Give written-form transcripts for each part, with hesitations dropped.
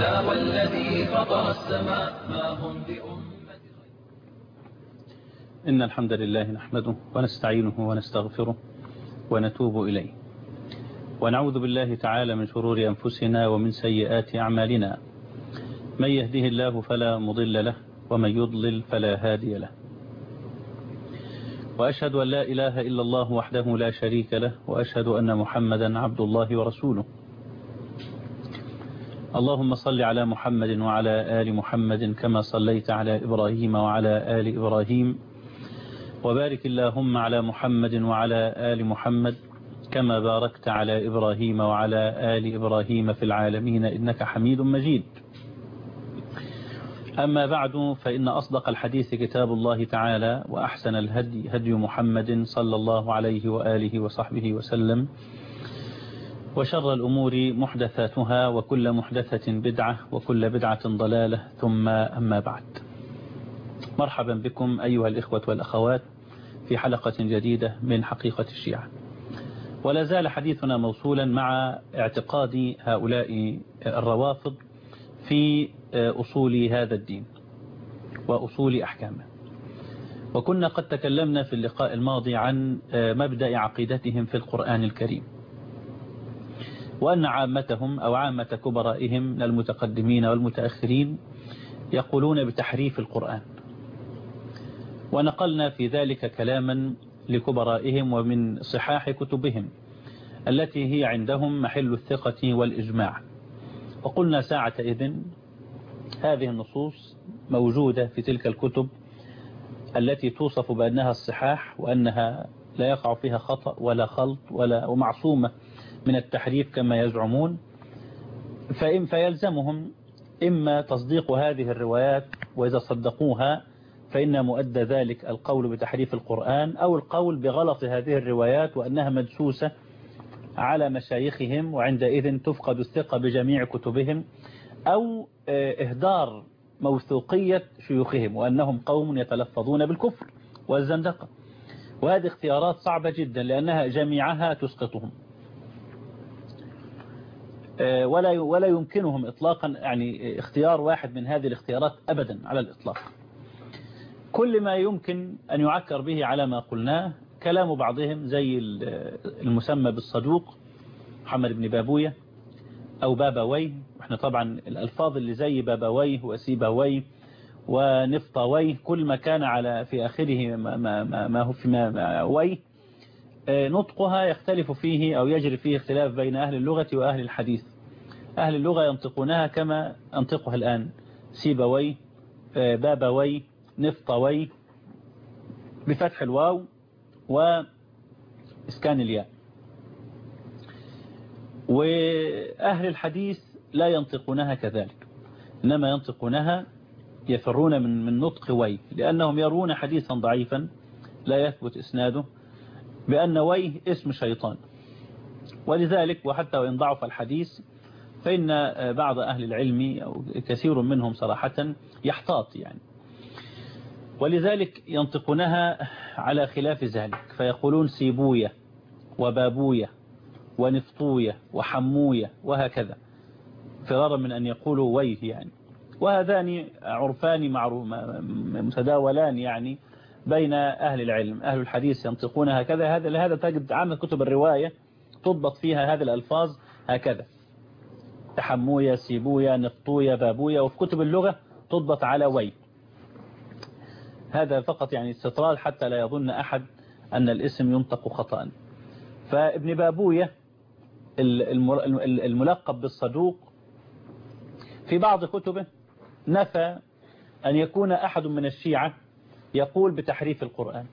فلا والذي فطر السماء ما هم بأمة. إن الحمد لله نحمده ونستعينه ونستغفره ونتوب إليه، ونعوذ بالله تعالى من شرور أنفسنا ومن سيئات أعمالنا. من يهده الله فلا مضل له ومن يضلل فلا هادي له، وأشهد أن لا إله إلا الله وحده لا شريك له، وأشهد أن محمدا عبد الله ورسوله. اللهم صل على محمد وعلى آل محمد كما صليت على إبراهيم وعلى آل إبراهيم، وبارك اللهم على محمد وعلى آل محمد كما باركت على إبراهيم وعلى آل إبراهيم في العالمين إنك حميد مجيد. أما بعد، فإن أصدق الحديث كتاب الله تعالى، وأحسن الهدي هدي محمد صلى الله عليه وآله وصحبه وسلم، وشر الأمور محدثاتها، وكل محدثة بدعة، وكل بدعة ضلالة، ثم أما بعد. مرحبا بكم أيها الإخوة والأخوات في حلقة جديدة من حقيقة الشيعة، ولا زال حديثنا موصولا مع اعتقاد هؤلاء الروافض في أصول هذا الدين وأصول أحكامه. وكنا قد تكلمنا في اللقاء الماضي عن مبدأ عقيدتهم في القرآن الكريم، وأن عامتهم أو عامة كبرائهم من المتقدمين والمتأخرين يقولون بتحريف القرآن، ونقلنا في ذلك كلاما لكبرائهم ومن صحاح كتبهم التي هي عندهم محل الثقة والإجماع. وقلنا ساعة إذن هذه النصوص موجودة في تلك الكتب التي توصف بأنها الصحاح، وأنها لا يقع فيها خطأ ولا خلط ومعصومة من التحريف كما يزعمون. فيلزمهم إما تصديق هذه الروايات، وإذا صدقوها فإن مؤدى ذلك القول بتحريف القرآن، أو القول بغلط هذه الروايات وأنها مدسوسة على مشايخهم، وعندئذ تفقد الثقة بجميع كتبهم، أو إهدار موثوقية شيوخهم وأنهم قوم يتلفظون بالكفر والزندقة. وهذه اختيارات صعبة جدا لأنها جميعها تسقطهم، ولا يمكنهم إطلاقا يعني اختيار واحد من هذه الاختيارات أبدا على الإطلاق. كل ما يمكن أن يعكر به على ما قلناه كلام بعضهم زي المسمى بالصدوق محمد بن بابوية أو بابويه، وإحنا طبعا الألفاظ اللي زي بابويه وسيبويه ونفطويه كل ما كان على في آخره ما هو في ويه نطقها يختلف فيه أو يجري فيه اختلاف بين أهل اللغة وأهل الحديث. أهل اللغة ينطقونها كما أنطقها الآن، سيبويه بابويه نفطويه بفتح الواو وإسكان الياء. وأهل الحديث لا ينطقونها كذلك، إنما ينطقونها يفرون من نطق ويه، لأنهم يرون حديثا ضعيفا لا يثبت إسناده بأن ويه اسم شيطان. ولذلك وحتى وإن ضعف الحديث فإن بعض أهل العلم أو كثير منهم صراحة يحتاط يعني، ولذلك ينطقونها على خلاف ذلك، فيقولون سيبوية وبابوية ونفطوية وحموية وهكذا، فرارا من أن يقولوا ويه يعني. وهذان عرفان متداولان يعني بين أهل العلم. أهل الحديث ينطقون هكذا، لهذا تجد عامة كتب الرواية تضبط فيها هذه الألفاظ هكذا، حموية سيبوية نفطوية بابوية، وفي كتب اللغة تضبط على ويه. هذا فقط يعني استطراد حتى لا يظن أحد أن الاسم ينطق خطأ. فابن بابوية الملقب بالصدوق في بعض كتبه نفى أن يكون أحد من الشيعة يقول بتحريف القرآن،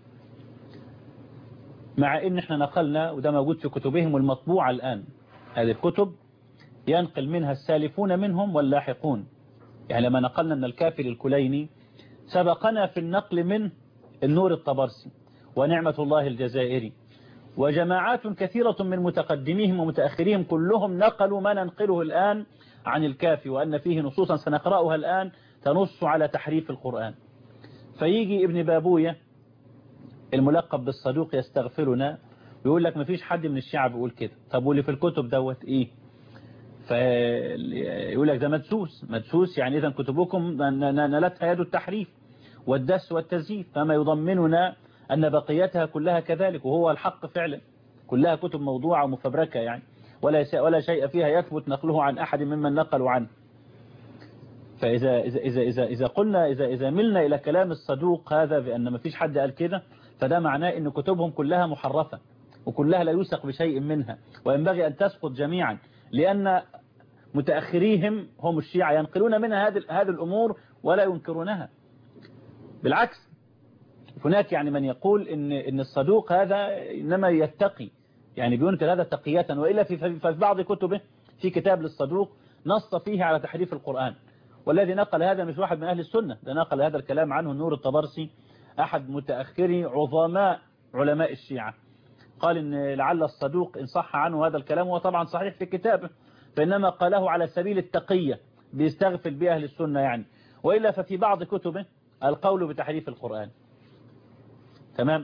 مع إن احنا نقلنا وده موجود في كتبهم المطبوعة الآن. هذه الكتب ينقل منها السالفون منهم واللاحقون، يعني لما نقلنا أن الكافي الكليني سبقنا في النقل من النور الطبرسي ونعمة الله الجزائري وجماعات كثيرة من متقدميهم ومتأخريهم، كلهم نقلوا ما ننقله الآن عن الكافي، وأن فيه نصوصا سنقرأها الآن تنص على تحريف القرآن. فيجي ابن بابوية الملقب بالصدوق يستغفرنا، يقول لك ما فيش حد من الشيعة بيقول كده. طب واللي في الكتب دوت ايه؟ فيقول لك ده مدسوس يعني إذا كتبكم نالتها يد التحريف والدس والتزييف، فما يضمننا أن بقيتها كلها كذلك، وهو الحق فعلا كلها كتب موضوعة ومفبركة يعني، ولا شيء فيها يثبت نقله عن أحد ممن نقلوا عنه. فإذا إذا إذا إذا إذا قلنا إذا ملنا إلى كلام الصدوق هذا بأن ما فيش حد قال كده، فده معناه أن كتبهم كلها محرفة وكلها لا يوثق بشيء منها، وينبغي أن تسقط جميعا، لأن متأخريهم هم الشيعة ينقلون منها هذه الأمور ولا ينكرونها. بالعكس هناك يعني من يقول إن الصدوق هذا إنما يتقي، يعني بينكر هذا تقية، وإلا في بعض كتبه في كتاب للصدوق نص فيه على تحريف القرآن، والذي نقل هذا مش واحد من أهل السنة، ده نقل هذا الكلام عنه النور الطبرسي أحد متأخري عظماء علماء الشيعة، قال إن لعل الصدوق إن صح عنه هذا الكلام، هو طبعا صحيح في كتابه، فإنما قاله على سبيل التقية بيستغفل به أهل السنة يعني، وإلا ففي بعض كتبه القول بتحريف القرآن. تمام.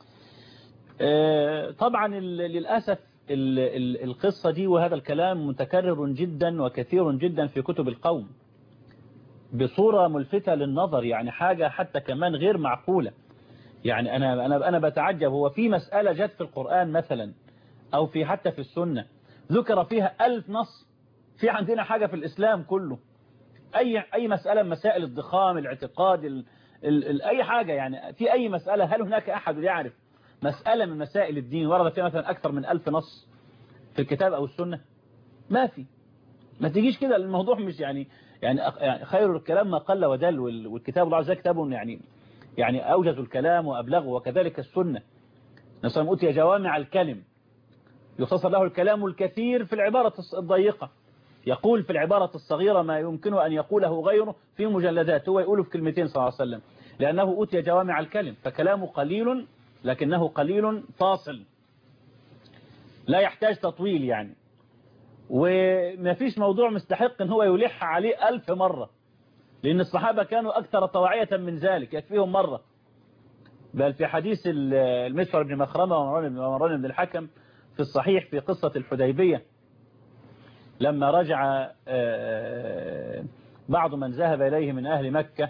طبعا للأسف القصة دي وهذا الكلام متكرر جدا وكثير جدا في كتب القوم بصورة ملفتة للنظر، يعني حاجة حتى كمان غير معقولة. يعني أنا بتعجب، هو في مسألة جت في القرآن مثلا أو في حتى في السنة ذكر فيها 1000 نص، في عندنا حاجة في الإسلام كله أي مسألة، مسائل الضخام، الاعتقاد، أي حاجة، يعني في أي مسألة هل هناك أحد يعرف مسألة من مسائل الدين ورد فيها مثلا أكثر من 1000 نص في الكتاب أو السنة؟ ما في. ما تجيش كده الموضوع مش يعني خير الكلام ما قل ودل، والكتاب الله عز وجل كتاب يعني أوجز الكلام وأبلغه، وكذلك السنة نصر أوتي جوامع الكلم، يختصر له الكلام الكثير في العبارة الضيقة، يقول في العبارة الصغيرة ما يمكن أن يقوله غيره في مجلدات، هو يقوله في كلمتين صلى الله عليه وسلم، لأنه أوتي جوامع الكلم، فكلامه قليل لكنه قليل فاصل لا يحتاج تطويل يعني، وما فيش موضوع مستحق ان هو يلح عليه 1000 مرة، لأن الصحابة كانوا أكثر طواعية من ذلك، يكفيهم مرة. بل في حديث المسور بن مخرمة ومروان بن الحكم في الصحيح في قصة الحديبية، لما رجع بعض من ذهب إليه من أهل مكة،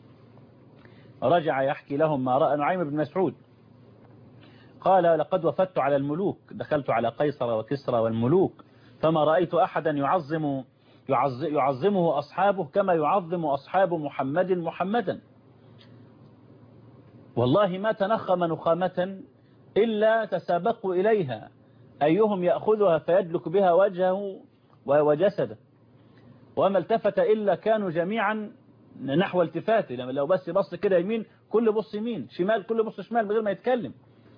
رجع يحكي لهم ما رأى نعيم بن مسعود، قال لقد وفدت على الملوك، دخلت على قيصر وكسرى والملوك، فما رأيت أحدا يعظمه أصحابه كما يعظم أصحاب محمدا، والله ما تنخم نخامة إلا تسابقوا إليها أيهم يأخذها فيدلك بها وجهه وجسده، وما التفت إلا كانوا جميعا نحو التفاته، لو بص كده يمين كل بص يمين، شمال كل بص شمال من غير ما يتكلم.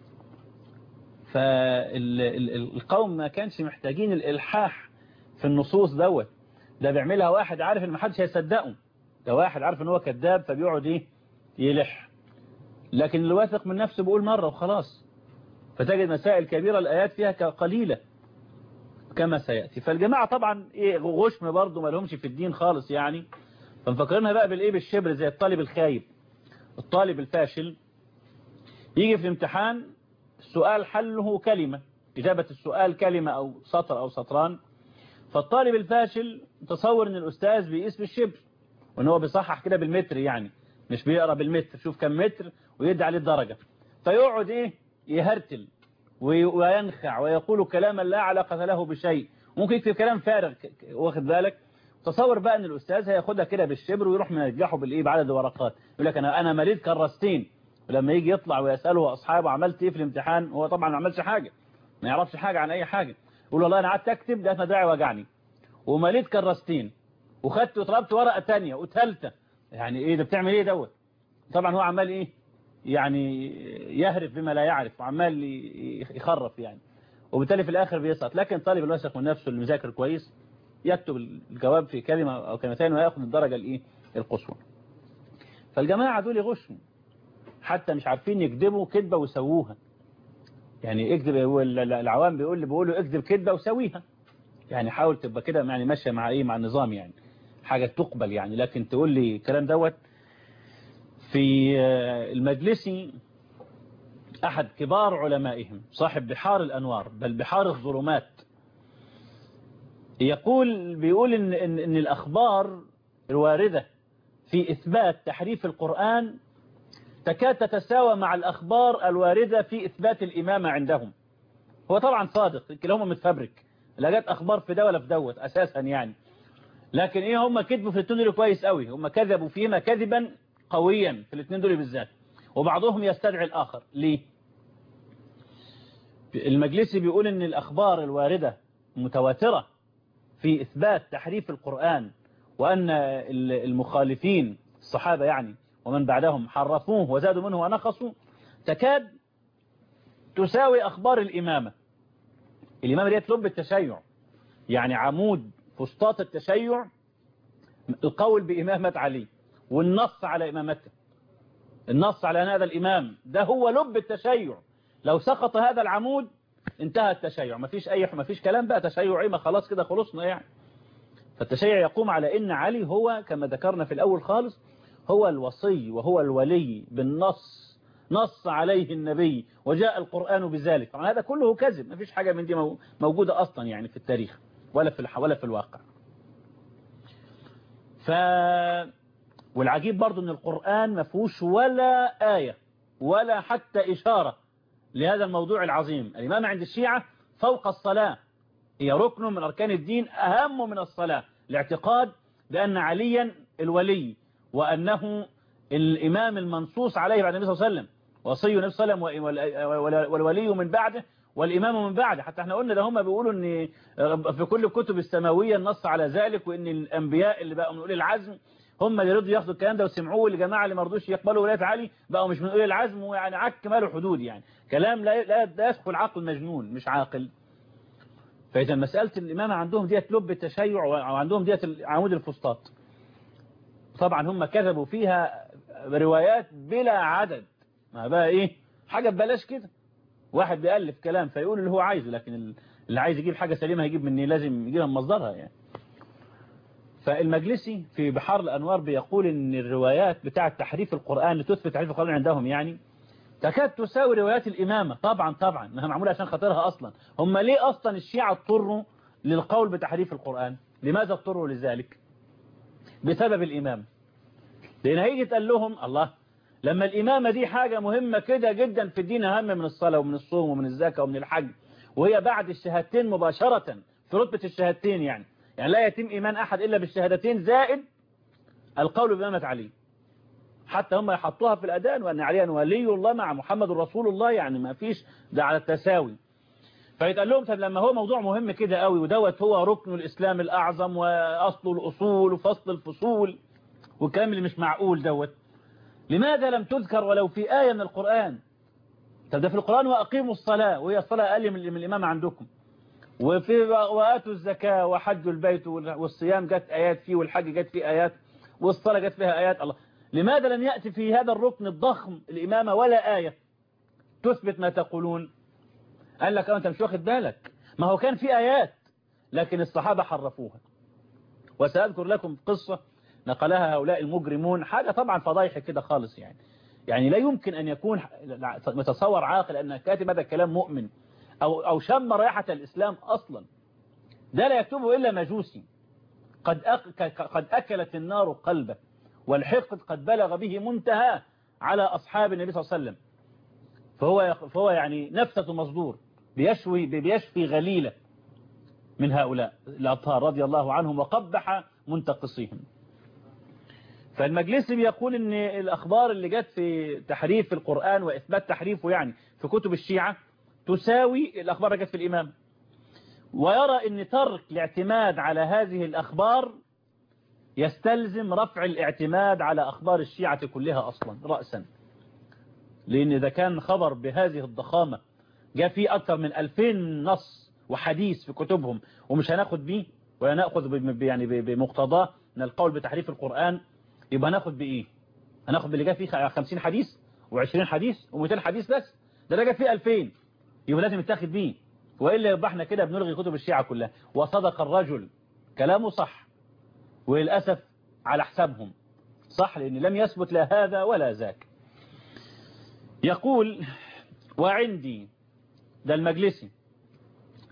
فالقوم ما كانش محتاجين الإلحاح في النصوص ده بيعملها واحد عارف ان محدش هيصدقه، ده واحد عارف ان هو كذاب فبيقعد يلح، لكن اللي واثق من نفسه بيقول مرة وخلاص، فتجد مسائل كبيرة الآيات فيها قليلة كما سيأتي. فالجماعة طبعا غشم برضه ما لهمش في الدين خالص يعني، فمفكرينها بقى بالشبر، زي الطالب الخايب، الطالب الفاشل يجي في الامتحان السؤال حله كلمة، إجابة السؤال كلمة أو سطر أو سطران، فالطالب الفاشل تصور ان الأستاذ بيقيس بالشبر، وان هو بيصحح كده بالمتر، يعني مش بيقرأ بالمتر، شوف كم متر ويدي عليه الدرجة، فيقعد يهرتل وينخع ويقول كلاما لا علاقة له بشيء، ممكن يكتب كلام فارغ، واخد بالك؟ تصور بقى ان الأستاذ هياخدها كده بالشبر ويروح منجحه بعدد ورقات، يقول لك انا مريض كرستين، ولما يجي يطلع ويسأله أصحابه عملت ايه في الامتحان، هو طبعا ما عملش حاجة، ما يعرفش حاجة عن اي حاجة، يقول والله انا قعدت اكتب ده دراعي وجعني ومليت كرستين وخدت وطلبت ورقة تانية وثالثه، يعني ايه ده بتعمل ايه طبعا هو عمال يعني يهرف بما لا يعرف وعمال يخرف يعني، وبالتالي في الاخر بيسقط. لكن طالب الواثق من نفسه اللي مذاكر كويس يكتب الجواب في كلمة او كلمتين وياخد الدرجة القصوى. فالجماعة دول يغشوا، حتى مش عارفين يكذبوا كذبة ويسووها، يعني اكذب، العوام بيقولوا اكذب كذبة وسويها، يعني حاول تبقى كده يعني ماشية مع مع النظام، يعني حاجة تقبل يعني. لكن تقول لي الكلام في المجلسي أحد كبار علمائهم صاحب بحار الأنوار بل بحار الظلمات، بيقول إن الأخبار الواردة في إثبات تحريف القرآن تكاد تتساوى مع الأخبار الواردة في إثبات الإمامة عندهم. هو طبعا صادق، كلاهما متفبرك، لا جت أخبار في ده ولا في دوت أساسا يعني. لكن هم كذبوا في الاثنين دول كويس قوي، هم كذبوا فيما كذبا قويا في الاثنين دول بالذات، وبعضهم يستدعي الآخر. ليه؟ المجلسي بيقول إن الأخبار الواردة متواترة في إثبات تحريف القرآن، وأن المخالفين الصحابة يعني ومن بعدهم حرفوه وزادوا منه ونقصوا، تكاد تساوي أخبار الإمامة. الإمامة دي لب التشيع، يعني عمود فسطاط التشيع، القول بإمامة علي والنص على إمامته، النص على أن هذا الإمام ده هو لب التشيع. لو سقط هذا العمود انتهى التشيع، مفيش كلام بقى تشيعي، ما خلاص كده خلصنا يعني. فالتشيع يقوم على أن علي هو كما ذكرنا في الأول خالص هو الوصي وهو الولي بالنص، نص عليه النبي وجاء القرآن بذلك. طبعا هذا كله كذب، مفيش حاجة من دي موجودة أصلا يعني في التاريخ ولا في الواقع. والعجيب برضو أن القرآن ما فيهوش ولا آية ولا حتى إشارة لهذا الموضوع العظيم. الإمامة عند الشيعة فوق الصلاة، هي ركن من أركان الدين أهم من الصلاة، الاعتقاد بأن عليا الولي وأنه الإمام المنصوص عليه بعد النبي صلى الله عليه وسلم، وصي النبي صلى الله عليه وسلم والولي من بعده والإمام من بعده. حتى احنا قلنا ده هم بيقولوا أن في كل الكتب السماوية النص على ذلك، وأن الأنبياء اللي بقوا من أولي العزم هم اللي رضوا ياخدوا الكلام ده وسمعوه، والجماعة اللي ما رضوش يقبلوا ولاية علي بقوا مش من أولي العزم، ويعني عك ماله حدود يعني. كلام لا يدخل عقل مجنون مش عاقل. فإذا مسألة الإمامة عندهم ديت لب التشيع، وعندهم ديت عمود الفسطاط. طبعا هم كذبوا فيها روايات بلا عدد، ما بقى حاجة ببلاش كده، واحد بيألف كلام فيقول اللي هو عايزه، لكن اللي عايز يجيب حاجة سليمة هيجيب مني، لازم يجيبها من مصدرها يعني. فالمجلسي في بحار الأنوار بيقول إن الروايات بتاعة تحريف القرآن اللي تثبت تحريف القرآن عندهم يعني تكاد تساوي روايات الإمامة. طبعا ما هي معمولة عشان خاطرها أصلا. هم ليه أصلا الشيعة اضطروا للقول بتحريف القرآن؟ لماذا اضطروا لذلك؟ بسبب الإمامة. لأن هيجي تقول لهم الله، لما الإمامة دي حاجة مهمة كده جدا في الدين، أهم من الصلاة ومن الصوم ومن الزكاة ومن الحج، وهي بعد الشهادتين مباشرة في رتبة الشهادتين يعني لا يتم إيمان أحد إلا بالشهادتين زائد القول بإمامة علي. حتى هم يحطوها في الأذان وأن عليا ولي الله مع محمد رسول الله، يعني ما فيش ده على التساوي. فيتقال لهم طب لما هو موضوع مهم كده قوي ودوت هو ركن الإسلام الأعظم وأصل الأصول وفصل الفصول والكلام اللي مش معقول دوت، لماذا لم تذكر ولو في آية من القرآن؟ طب ده في القرآن وأقيموا الصلاة، وهي الصلاة أقل من الإمام عندكم، وآتوا الزكاة وحجوا البيت والصيام جت آيات فيه، والحج جت فيه آيات، والصلاة جت فيها آيات. الله، لماذا لم يأتي في هذا الركن الضخم الإمامة ولا آية تثبت ما تقولون؟ قال لك أنت مش واخد بالك، ما هو كان في آيات لكن الصحابة حرفوها. وسأذكر لكم قصة نقلها هؤلاء المجرمون، حاجة طبعا فضايح كده خالص يعني لا يمكن أن يكون متصور عاقل أن كاتب هذا الكلام مؤمن أو شم رائحة الإسلام أصلا. ده لا يكتبه إلا مجوسي قد أكلت النار قلبه، والحقد قد بلغ به منتهى على أصحاب النبي صلى الله عليه وسلم. فهو يعني نفسه مصدور بيشفي غليلة من هؤلاء الأطهار رضي الله عنهم وقبح منتقصيهم. فالمجلسي بيقول ان الأخبار اللي جت في تحريف القرآن وإثبات تحريفه يعني في كتب الشيعة تساوي الأخبار اللي جت في الإمام، ويرى ان ترك الاعتماد على هذه الأخبار يستلزم رفع الاعتماد على أخبار الشيعة كلها أصلا رأسا. لأن إذا كان خبر بهذه الضخامة جاء فيه أكثر من 2000 نص وحديث في كتبهم ومش هناخد بيه ولا نأخذ يعني بمقتضاه من القول بتحريف القرآن، يبقى هناخد بإيه؟ هناخد باللي جاء فيه 50 حديث و20 حديث و200 حديث بس، ده جاء فيه 2000، يبقى لازم يتاخد بيه، وإلا يبقى احنا كده بنلغي كتب الشيعة كلها. وصدق الرجل، كلامه صح، وللأسف على حسابهم صح، لأن لم يثبت لا هذا ولا ذاك. يقول وعندي، ده المجلسي،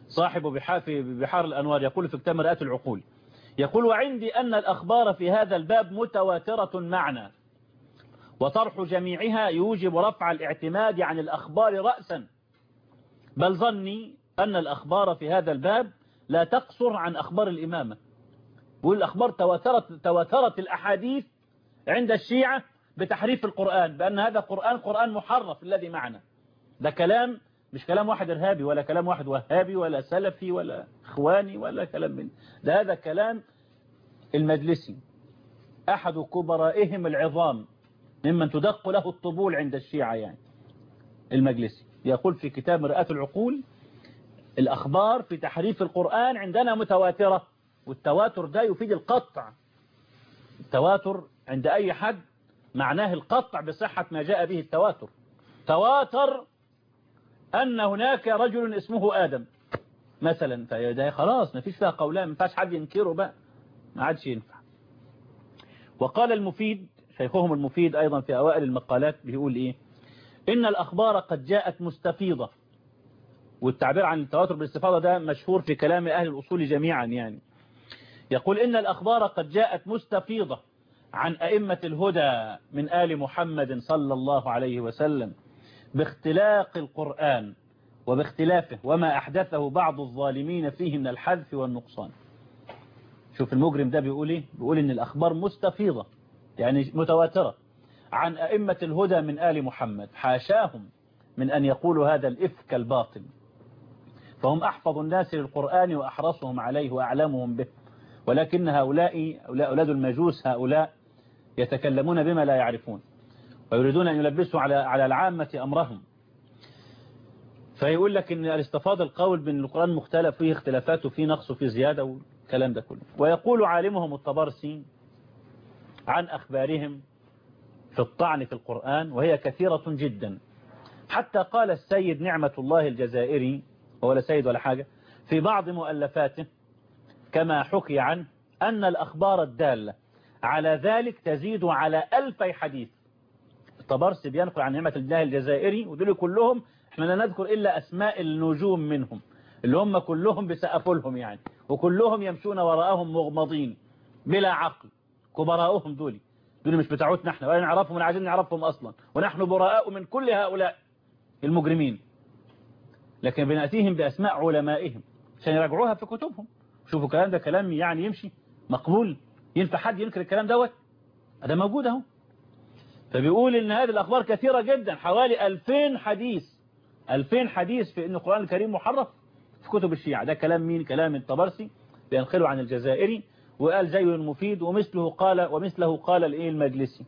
صاحب بحار الأنوار يقول في كتاب مرآة العقول، يقول: وعندي أن الأخبار في هذا الباب متواترة معنى، وطرح جميعها يوجب رفع الاعتماد عن الأخبار رأسا، بل ظني أن الأخبار في هذا الباب لا تقصر عن أخبار الإمامة. والأخبار تواترت الأحاديث عند الشيعة بتحريف القرآن، بأن هذا قرآن محرف الذي معنا. ده كلام، مش كلام واحد إرهابي ولا كلام واحد وهابي ولا سلفي ولا إخواني ولا كلام من ده. هذا كلام المجلسي، أحد كبرائهم العظام ممن تدق له الطبول عند الشيعة، يعني المجلسي يقول في كتاب مرآة العقول: الأخبار في تحريف القرآن عندنا متواترة. والتواتر ده يفيد القطع. التواتر عند أي حد معناه القطع بصحة ما جاء به التواتر. تواتر أن هناك رجل اسمه آدم مثلا، فده خلاص ما فيش فيها قولان، ما ينفعش حد ينكره بقى، ما عادش ينفع. وقال المفيد، شيخهم المفيد أيضا في أوائل المقالات، بيقول إيه: إن الأخبار قد جاءت مستفيضة. والتعبير عن التواتر بالاستفاضة ده مشهور في كلام أهل الأصول جميعا. يعني يقول: إن الأخبار قد جاءت مستفيضة عن أئمة الهدى من آل محمد صلى الله عليه وسلم باختلاق القرآن وباختلافه وما أحدثه بعض الظالمين فيه من الحذف والنقصان. شوف المجرم ده بيقول إيه؟ بيقول إن الأخبار مستفيضة يعني متواترة عن أئمة الهدى من آل محمد، حاشاهم من أن يقولوا هذا الإفك الباطل، فهم أحفظ الناس للقرآن وأحرصهم عليه وأعلمهم به، ولكن هؤلاء أولاد المجوس هؤلاء يتكلمون بما لا يعرفون ويريدون أن يلبسوا على العامة أمرهم. فيقول لك إن الاستفاض القول بأن القرآن مختلف فيه اختلافات وفيه نقص وفيه زيادة والكلام ده كله. ويقول عالمهم الطبرسي عن أخبارهم في الطعن في القرآن وهي كثيرة جدا، حتى قال السيد نعمة الله الجزائري، هو لا سيد ولا حاجة، في بعض مؤلفاته كما حكي عنه أن الأخبار الدالة على ذلك تزيد على 1000 حديث. الطبرسي بينقل عن نعمة الله الجزائري، ودول كلهم احنا لا نذكر إلا أسماء النجوم منهم، اللي هم كلهم بسقفوا لهم يعني، وكلهم يمشون وراءهم مغمضين بلا عقل. كبراؤهم دول مش بتاعتنا احنا ولا نعرفهم ولا عايزين نعرفهم أصلا، ونحن براء من كل هؤلاء المجرمين، لكن بنأتيهم بأسماء علمائهم عشان يراجعوها في كتبهم. شوفوا الكلام ده كلام يعني يمشي مقبول؟ ينفع حد ينكر الكلام دوت؟ ده موجود اهو. فبيقول ان هذه الأخبار كثيرة جدا، حوالي 2000 حديث، 2000 حديث في ان القرآن الكريم محرف في كتب الشيعة. ده كلام مين؟ كلام الطبرسي بينقله عن الجزائري، وقال زيه المفيد ومثله قال المجلسي.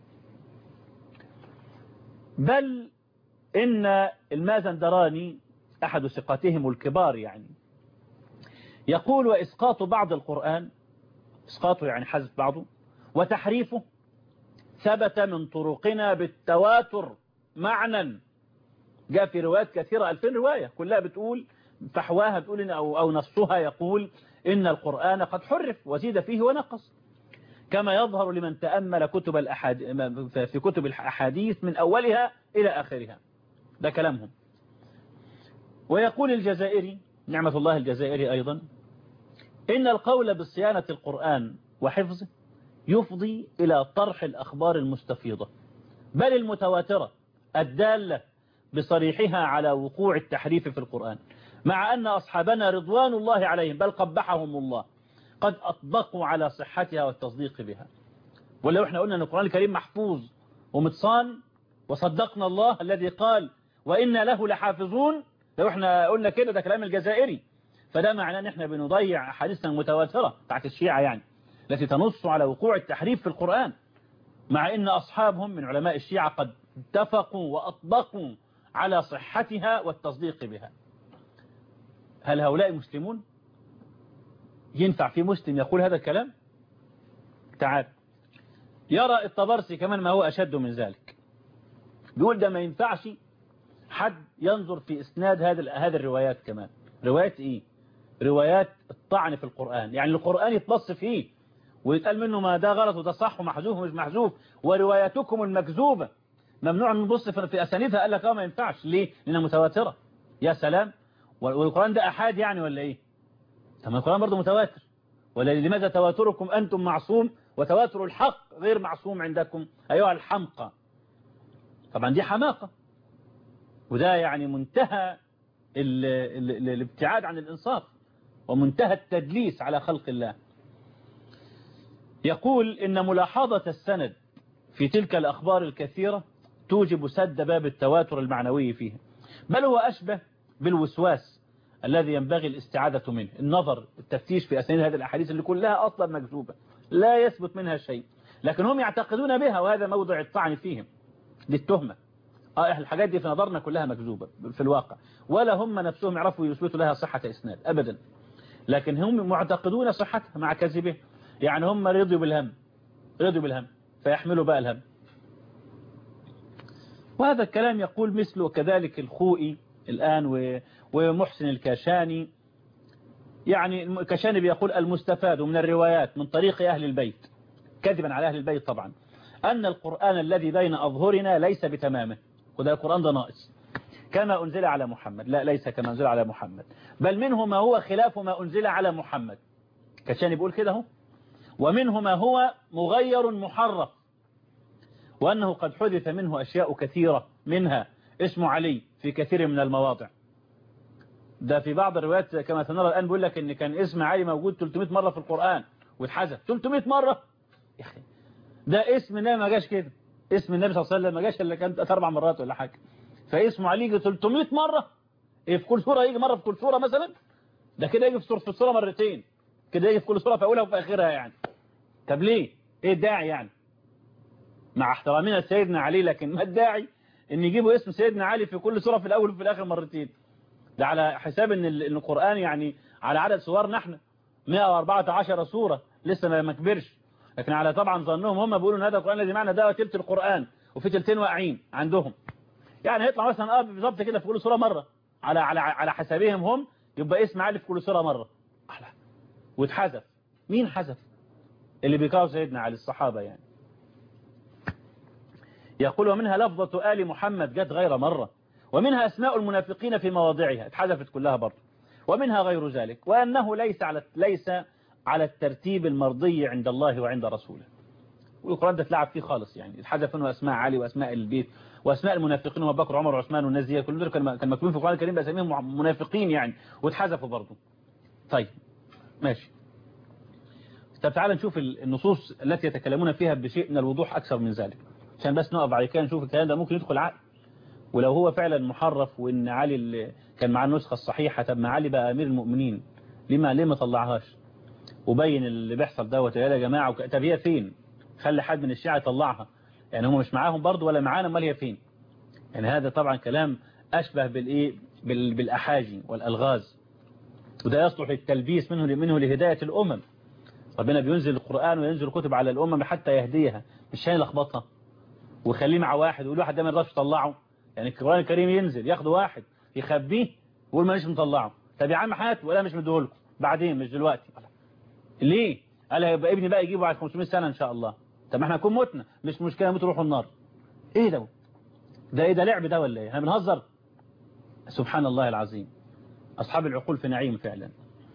بل إن المازندراني أحد ثقاتهم الكبار يعني يقول: وإسقاط بعض القرآن، إسقاطه يعني حذف بعضه، وتحريفه ثبت من طرقنا بالتواتر معنى. جاء في روايات كثيرة، 2000 رواية كلها بتقول فحواها بتقول إن أو نصها يقول إن القرآن قد حرف وزيد فيه ونقص، كما يظهر لمن تأمل في كتب الأحاديث من أولها إلى آخرها. ده كلامهم. ويقول الجزائري نعمة الله الجزائري أيضا: إن القول بصيانة القرآن وحفظه يفضي إلى طرح الأخبار المستفيضة بل المتواترة الدالة بصريحها على وقوع التحريف في القرآن، مع أن أصحابنا رضوان الله عليهم بل قبحهم الله قد أطبقوا على صحتها والتصديق بها. ولو احنا قلنا أن القرآن الكريم محفوظ ومتصان وصدقنا الله الذي قال وإنا له لحافظون، لو احنا قلنا كده ده كلام الجزائري، فده معناه ان احنا بنضيع أحاديثنا المتواترة بتاعت الشيعة يعني التي تنص على وقوع التحريف في القرآن، مع ان أصحابهم من علماء الشيعة قد اتفقوا وأطبقوا على صحتها والتصديق بها. هل هؤلاء مسلمون؟ ينفع في مسلم يقول هذا الكلام؟ تعال. يرى الطبرسي كمان ما هو أشد من ذلك، بيقول ده ما ينفعش حد ينظر في إسناد هذه الروايات. كمان روايات إيه؟ روايات الطعن في القرآن، يعني القرآن يتبص فيه ويتقال منه ما ده غلط وده صح ومحذوف ومش محذوف، ورواياتكم المكذوبة ممنوع من نبص في أسانيدها. قال لك ما ينفعش. ليه؟ لأنها متواترة. يا سلام. والقرآن ده أحاد يعني ولا إيه؟ طب القرآن برضه متواتر، ولا لماذا تواتركم أنتم معصوم وتواتر الحق غير معصوم عندكم أيها الحمقى؟ طبعا دي حماقة، وده يعني منتهى الابتعاد عن الإنصاف ومنتهى التدليس على خلق الله. يقول إن ملاحظة السند في تلك الأخبار الكثيرة توجب سد باب التواتر المعنوي فيها، بل هو أشبه بالوسواس الذي ينبغي الاستعادة منه، النظر التفتيش في أسانيد هذه الأحاديث اللي كلها أصلا مكذوبة لا يثبت منها شيء، لكن هم يعتقدون بها، وهذا موضع الطعن فيهم، دي التهمة. الحاجات دي في نظرنا كلها مكذوبة في الواقع، ولا هم نفسهم يعرفوا يثبتوا لها صحة إسناد أبدا، لكن هم معتقدون صحتها مع كذبه. يعني هم رضوا بالهم فيحملوا بقى الهم. وهذا الكلام يقول مثله كذلك الخوئي الآن ومحسن الكاشاني. يعني الكاشاني بيقول المستفاد من الروايات من طريق أهل البيت، كذبا على أهل البيت طبعا، أن القرآن الذي بين أظهرنا ليس بتمامه، وده القرآن ده ناقص كما أنزل على محمد. لا، ليس كما أنزل على محمد، بل منه ما هو خلاف ما أنزل على محمد. كاشاني بيقول كده هو. ومنه ما هو مغير محرف، وأنه قد حدث منه أشياء كثيرة، منها اسم علي في كثير من المواضع. ده في بعض الروايات كما سنرى الآن بيقول لك إن كان اسم علي موجود 300 مرة في القرآن واتحذف 300 مرة. يا أخي ده اسم النبي ما جاش كده، اسم النبي صلى الله عليه وسلم ما جاش إلا كان 4 مرات ولا حاجة، فاسمه علي يجي 300 مرة في كل سورة، يجي مرة في كل سورة مثلا، ده كده يجي في السورة مرتين، كده يجي في كل سورة في أولها وفي آخرها يعني. طب ليه؟ إيه الداعي يعني؟ مع احترامنا لسيدنا علي، لكن ما الداعي ان يجيبوا اسم سيدنا علي في كل سورة في الأول وفي الآخر مرتين؟ ده على حساب ان القرآن يعني على عدد سورنا احنا 114 سورة لسه ما كبرش، لكن على طبعا ظنهم هم بيقولوا ان هذا القرآن الذي معنا ده تلت القرآن وفي تلتين واقعين عندهم، يعني هيطلع مثلا بالظبط كده في كل سورة مرة على حسابهم هم، يبقى اسم علي في كل سورة مرة واتحذف. مين حذف؟ اللي بيكرهوا سيدنا علي، الصحابة يعني. يقول ومنها لفظة آل محمد جت غير مرة، ومنها أسماء المنافقين في مواضعها اتحذفت كلها برضه، ومنها غير ذلك، وأنه ليس على الترتيب المرضي عند الله وعند رسوله. والقرآن ده اتلعب فيه خالص، يعني اتحذف منه أسماء علي وأسماء البيت وأسماء المنافقين وأبو بكر وعمر وعثمان والناس دي، كل دول كان مكتوبين في القرآن الكريم بأساميهم منافقين يعني، واتحذفوا برضه. طيب ماشي. طب تعال نشوف النصوص التي يتكلمون فيها بشيء من الوضوح أكثر من ذلك، عشان بس نقف بعد كده نشوف الكلام ده ممكن يدخل عقل، ولو هو فعلا محرف وإن علي اللي كان معاه النسخة الصحيحة، طب ما علي بقى أمير المؤمنين، ليه ما طلعهاش وبين اللي بيحصل دوت يا جماعة؟ طب هي فين؟ خلي حد من الشيعة يطلعها، يعني هم مش معاهم برضه ولا معانا، امال هي فين؟ يعني هذا طبعا كلام أشبه بالأحاجي والألغاز، وده يصلح للتلبيس منه لهداية الأمم. ربنا بينزل القرآن وينزل الكتب على الأمم حتى يهديها، مش هيلخبطها وخليه مع واحد ويقول واحد ده ما يقدرش يطلعه. يعني القرآن الكريم ينزل ياخده واحد يخبيه ويقول مانيش مطلعه، طب يا عم هات ولا مش مديهولكم بعدين مش دلوقتي. ليه؟ قال هيبقى ابني بقى يجيبه بعد 500 سنة ان شاء الله. طب ما احنا نكون متنا، مش مشكلة نموت نروحوا النار. ايه ده ايه ده لعب ده ولا ايه؟ احنا بنهزر؟ سبحان الله العظيم، اصحاب العقول في نعيم فعلا.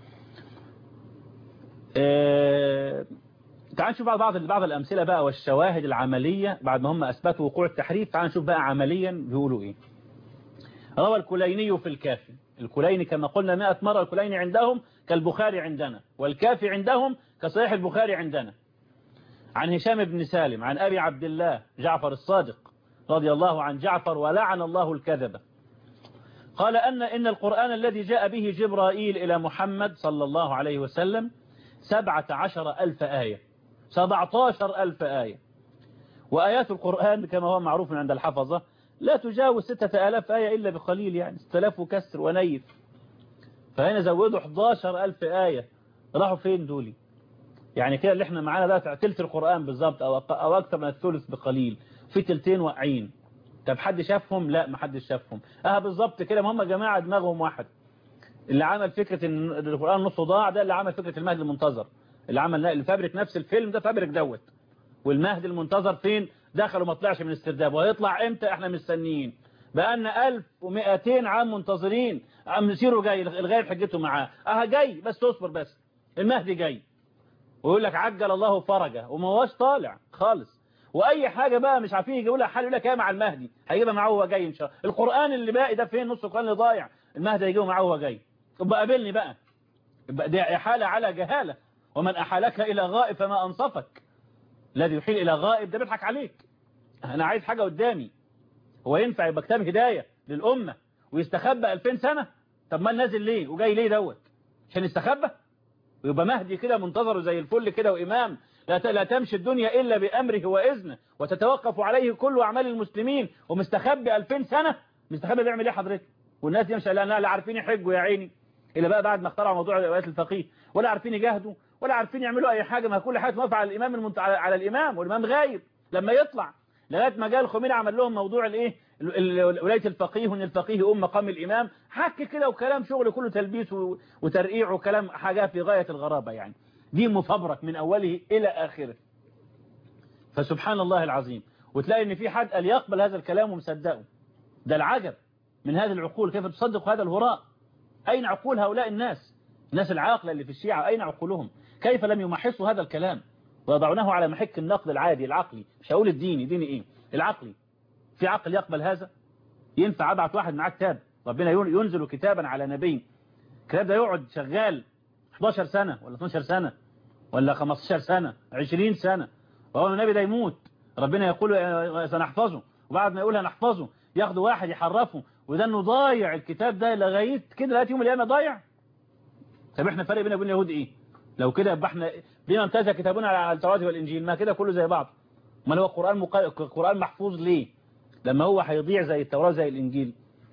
تعال نشوف بعض الأمثلة بقى والشواهد العملية بعد ما هم أثبتوا وقوع التحريف. تعال نشوف بقى عمليا بيقولوا إيه. روى الكليني في الكافي، الكليني كما قلنا 100 مرة، الكليني عندهم كالبخاري عندنا، والكافي عندهم كصحيح البخاري عندنا، عن هشام بن سالم عن أبي عبد الله جعفر الصادق رضي الله عن جعفر ولعن الله الكذبة، قال إن القرآن الذي جاء به جبرائيل إلى محمد صلى الله عليه وسلم 17,000 آية، 17,000 آية، وآيات القرآن كما هو معروف عند الحفظة لا تجاوز 6,000 آية إلا بقليل، يعني 6,000 وكسر ونيف. فهنا زودوا 11,000 آية، راحوا فين دولي؟ يعني كده اللي احنا معانا ده تلت القرآن بالظبط أو أكثر من الثلث بقليل، في تلتين واقعين. طب حد شافهم؟ لا ما حد شافهم. بالظبط كده، ما هم جماعة دماغهم واحد. اللي عمل فكرة ان القرآن نصه ضاع ده اللي عمل فكرة المهد المنتظر، اللي عمل الفابريك نفس الفيلم ده فابريك دوت. والمهد المنتظر فين؟ دخل وما طلعش من السرداب، وهيطلع امتى؟ احنا مستنيين بقالنا 1200 عام منتظرين، عم نسيره جاي الغاية حجته معاه، جاي بس تصبر بس، المهدي جاي، ويقول لك عجل الله فرجه، وما هوش طالع خالص. واي حاجة بقى مش عارفين يجيبوا لها حل، يقول لك ايه مع المهدي هيجيبها معاه وهو جاي ان شاء الله. القرآن اللي باقي ده فين؟ نص القرآن اللي ضايع المهدي هيجيبه معاه وهو جاي. يبقى قابلني بقى، يبقى دي إحالة على جهالة. ومن أحالك إلى غائب فما أنصفك. الذي يحيل إلى غائب ده بيضحك عليك. أنا عايز حاجة قدامي. هو ينفع يبقى كتاب هداية للأمة ويستخبى 2000 سنة؟ طب ما نازل ليه وجاي ليه دوت؟ عشان يستخبى ويبقى مهدي كده منتظره زي الفل كده وإمام لا تمشي الدنيا إلا بأمره وإذنه وتتوقف عليه كل أعمال المسلمين، ومستخبي 2000 سنة. مستخبي بيعمل إيه حضرتك؟ والناس يمشي لا عارفين يحجوا يا عيني، إلا بقى بعد ما اخترعوا موضوع روايات الفقيه، ولا عارفين يجاهدوا ولا عارفين يعملوا أي حاجة. ما كل حاجة موافقة على الإمام على الإمام، والإمام غايب لما يطلع. لغاية ما جاء الخميني عمل لهم موضوع الإيه ولاية الفقيه، وإن الفقيه مقام الإمام، حك كده وكلام شغل كله تلبيس وترقيع وكلام حاجة في غاية الغرابة يعني. دي مفبرك من أوله إلى آخره. فسبحان الله العظيم. وتلاقي إن في حد قال يقبل هذا الكلام ومصدقه. ده العجب من هذه العقول، كيف تصدق هذا الهراء؟ أين عقول هؤلاء الناس العاقلة اللي في الشيعة؟ أين عقولهم؟ كيف لم يمحصوا هذا الكلام ويضعونه على محك النقد العادي العقلي؟ مش هقول الديني، ديني إيه؟ العقلي. في عقل يقبل هذا؟ ينفع أبعت واحد معاه كتاب، ربنا ينزل كتابا على نبي، الكتاب ده يقعد شغال 11 سنة ولا 12 سنة ولا 15 سنة 20 سنة، وهو النبي ده يموت ربنا يقول سنحفظه، وبعد ما يقول هنحفظه ياخدوا واحد يحرفه، وده انه ضايع الكتاب ده لغايه كده لغايه يوم القيامه ضايع. طب احنا فرق بيننا وبين اليهود ايه؟ لو كده يبقى احنا بما امتاز كتابنا على التوراة والانجيل، ما كده كله زي بعض. ما هو القرآن محفوظ ليه لما هو هيضيع زي التوراة زي الانجيل؟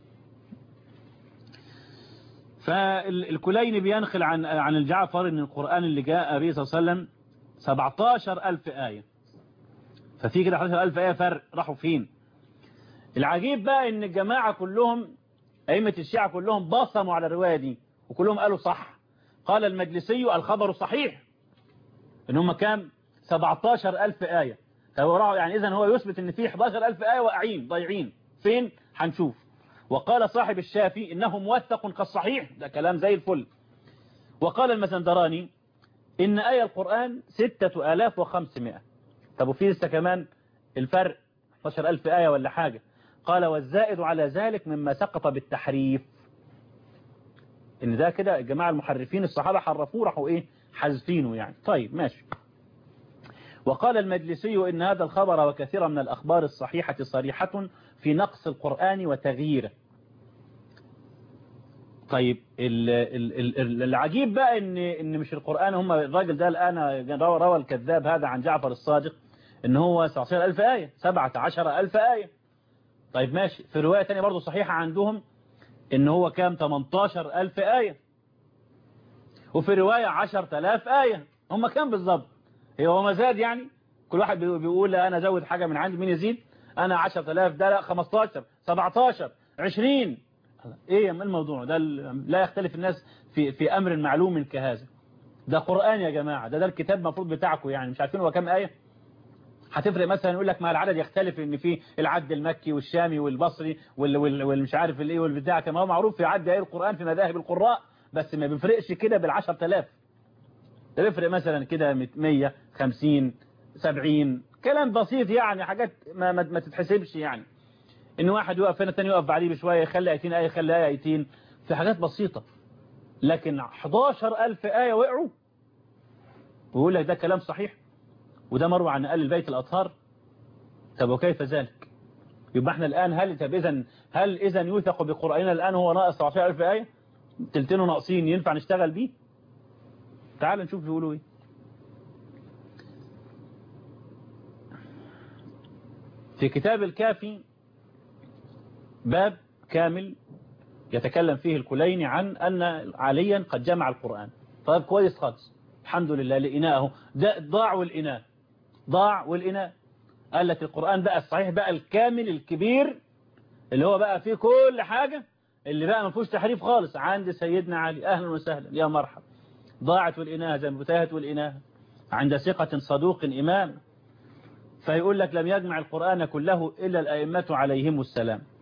فالكليني بينقل عن الجعفر ان القرآن اللي جاء به صلى الله عليه وسلم 17,000 آية. ففي كده 11,000 آية فرق، راحوا فين؟ العجيب بقى ان الجماعة كلهم أئمة الشيعة كلهم بصموا على الرواية دي وكلهم قالوا صح. قال المجلسي الخبر صحيح ان هم كام 17,000 آية. يعني إذن هو يثبت ان في 11,000 آية واقعين ضايعين فين؟ هنشوف. وقال صاحب الشافي انه موثق كالصحيح، ده كلام زي الفل. وقال المزندراني ان آية القرآن 6,500. طب وفي لسه كمان الفرق 11,000 آية ولا حاجة. قال والزائد على ذلك مما سقط بالتحريف، ان ده كده الجماعة المحرفين الصحابة حرفوه راحوا ايه حذفينه يعني. طيب ماشي. وقال المجلسي ان هذا الخبر وكثيرا من الاخبار الصحيحة صريحة في نقص القرآن وتغييره. طيب العجيب بقى ان مش القرآن، هم الراجل ده الان روى الكذاب هذا عن جعفر الصادق ان هو 19,000 آية 17,000 آية. طيب ماشي. في رواية تانية برضو صحيحة عندهم ان هو كام 18,000 آية، وفي رواية 10,000 آية. هم كام بالظبط؟ هو ما زاد يعني؟ كل واحد بيقول انا ازود حاجة من عندي، مين يزيد؟ انا 10,000 ده لا 15 17 20. ايه من الموضوع ده؟ لا يختلف الناس في امر معلوم كهذا. ده قرآن يا جماعة، ده الكتاب المفروض بتاعكم يعني. مش عارفين هو كام آية؟ هتفرق مثلا يقول لك ما العدد يختلف ان في العد المكي والشامي والبصري والمش عارف الايه والبتاع، كما هو معروف في عد ايه القرآن في مذاهب القراء، بس ما بيفرقش كده بال10,000. ده بيفرق مثلا كده 100 50 70، كلام بسيط يعني، حاجات ما تتحسبش يعني. ان واحد يقف هنا الثاني يقف بعديه بشويه، يخلي ايتين ايه يخلي ايه ايتين، في حاجات بسيطة. لكن 11,000 آية وقعوا ويقول لك ده كلام صحيح وده مروي عن آل البيت الأطهار. طب وكيف ذلك؟ يبقى احنا الآن هل إذا يوثق بقرآننا الآن هو ناقص 19,000 آية؟ تلتينه ناقصين، ينفع نشتغل بيه؟ تعال نشوف بيقولوا ايه. في كتاب الكافي باب كامل يتكلم فيه الكليني عن أن عليا قد جمع القرآن. طيب كويس خالص، الحمد لله لإناءه ده ضاع والإناء. قال لك القرآن بقى الصحيح بقى الكامل الكبير اللي هو بقى فيه كل حاجة، اللي بقى ما فيهوش تحريف خالص، عند سيدنا علي. أهلا وسهلا يا مرحب. ضاعت والإناء زي ما بتاهت والإناء عند ثقة صدوق إمام. فيقول لك لم يجمع القرآن كله إلا الأئمة عليهم السلام،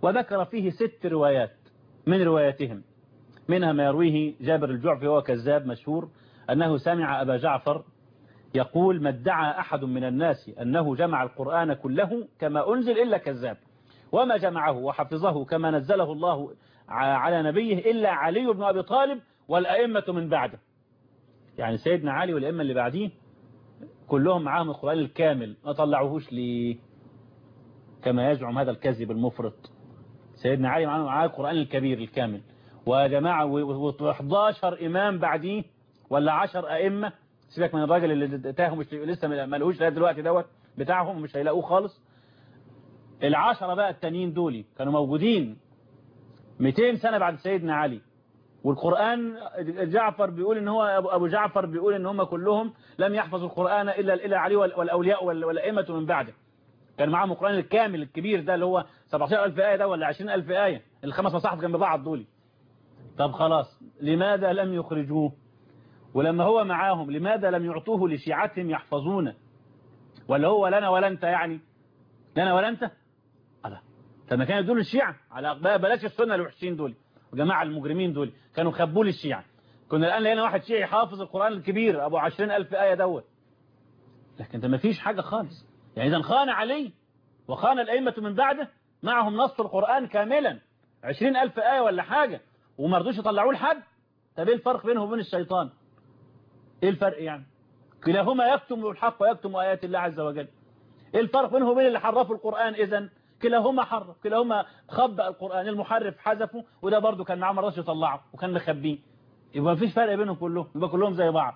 وذكر فيه 6 روايات من رواياتهم، منها ما يرويه جابر الجعفي وهو كذاب مشهور أنه سمع أبا جعفر يقول: ما ادعى أحد من الناس أنه جمع القرآن كله كما أنزل إلا كذاب، وما جمعه وحفظه كما نزله الله على نبيه إلا علي بن أبي طالب والأئمة من بعده. يعني سيدنا علي والأئمة اللي بعديه كلهم معاهم القرآن الكامل، ما طلعوهوش ليه كما يزعم هذا الكذب المفرط. سيدنا علي معاه القرآن الكبير الكامل، وجماعة و11 إمام بعديه ولا 10 أئمة، سيبك من الراجل اللي تاهوا مش لسه ما لقوش لغايه دلوقتي دوت بتاعهم، مش هيلاقوه خالص. ال10 بقى التانيين دول كانوا موجودين 200 سنة بعد سيدنا علي، والقرآن جعفر بيقول ان هو ابو جعفر بيقول ان هم كلهم لم يحفظوا القرآن الا علي والاولياء والائمه من بعده. كان معاهم القرآن الكامل الكبير ده اللي هو 17000 آية ده ولا 20000 آية، ال5 مصاحف جنب بعض دول. طب خلاص، لماذا لم يخرجوه؟ ولما هو معاهم لماذا لم يعطوه لشيعتهم يحفظونه؟ ولا هو لنا ولا انت، يعني لنا ولا انت؟ الله. طب ما كانوا يدول الشيعة على بلاش السنة الوحشين دول وجماعة المجرمين دول، كانوا خبوا للشيعة. كنا الآن لقينا واحد شيعي حافظ القرآن الكبير أبو 20000 آية دوت، لكن ده ما فيش حاجة خالص. يعني إذا خان علي وخان الأئمة من بعده، معهم نص القرآن كاملا 20000 آية ولا حاجة، وما رضوش يطلعوه لحد. طب ايه الفرق بينه وبين الشيطان؟ ايه الفرق يعني؟ كلاهما يكتم الحق ويكتم آيات الله عز وجل. ايه الفرق بينه وبين اللي حرفوا القرآن؟ اذا كلاهما حرف، كلاهما خبأ القرآن، المحرف حذفه وده برضه كان معاه مرضش يطلعه وكان مخبيه. يبقى مفيش فرق بينهم كلهم، يبقى كلهم زي بعض.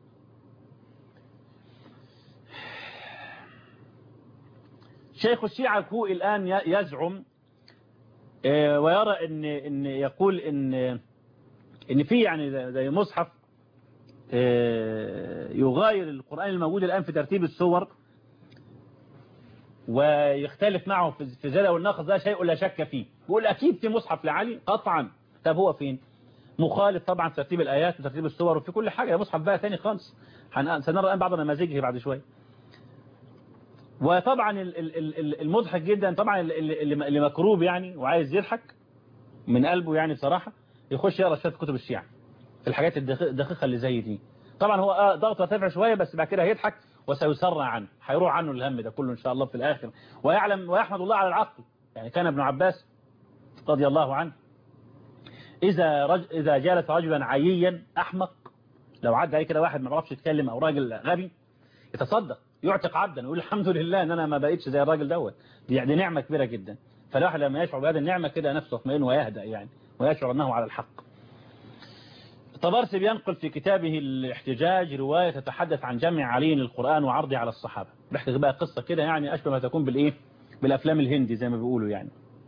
شيخ الشيعة الكوئي الآن يزعم ويرى ان يقول ان في يعني زي مصحف يغاير القرآن الموجود الآن في ترتيب السور ويختلف معه في الزيادة والنقص، ده شيء لا شك فيه. بيقول أكيد في مصحف لعلي قطعا. طب هو فين؟ مخالف طبعا في ترتيب الآيات وترتيب السور وفي كل حاجة. مصحف بقى ثاني خالص، سنرى الآن بعض نماذجه بعد شوية. وطبعا المضحك جدا طبعا اللي مكروب يعني وعايز يضحك من قلبه يعني بصراحة، يخش يقرأ شوية كتب الشيعة في الحاجات الدقيقة اللي زي دي. طبعا هو ضغط هترفع شوية بس بعد كده هيضحك وسيسرع عنه، هيروح عنه الهم ده كله إن شاء الله في الآخر، ويعلم ويحمد الله على العقل. يعني كان ابن عباس رضي الله عنه إذا جالس رجلا عييا أحمق، لو عدى عليه كده واحد ما بيعرفش يتكلم أو راجل غبي، يتصدق يعتق عبدا ويقول الحمد لله ان انا ما بقيتش زي الراجل دوت. دي يعني نعمة كبيرة جدا. فالواحد لما يشعر بهذه النعمة كده نفسه يطمئن ويهدأ يعني، ويشعر انه على الحق. الطبرسي بينقل في كتابه الاحتجاج رواية تتحدث عن جمع علي للقرآن وعرضه على الصحابة. بيحكي بقى قصة كده يعني أشبه ما تكون بالإيه، بالأفلام الهندي زي ما بيقولوا يعني.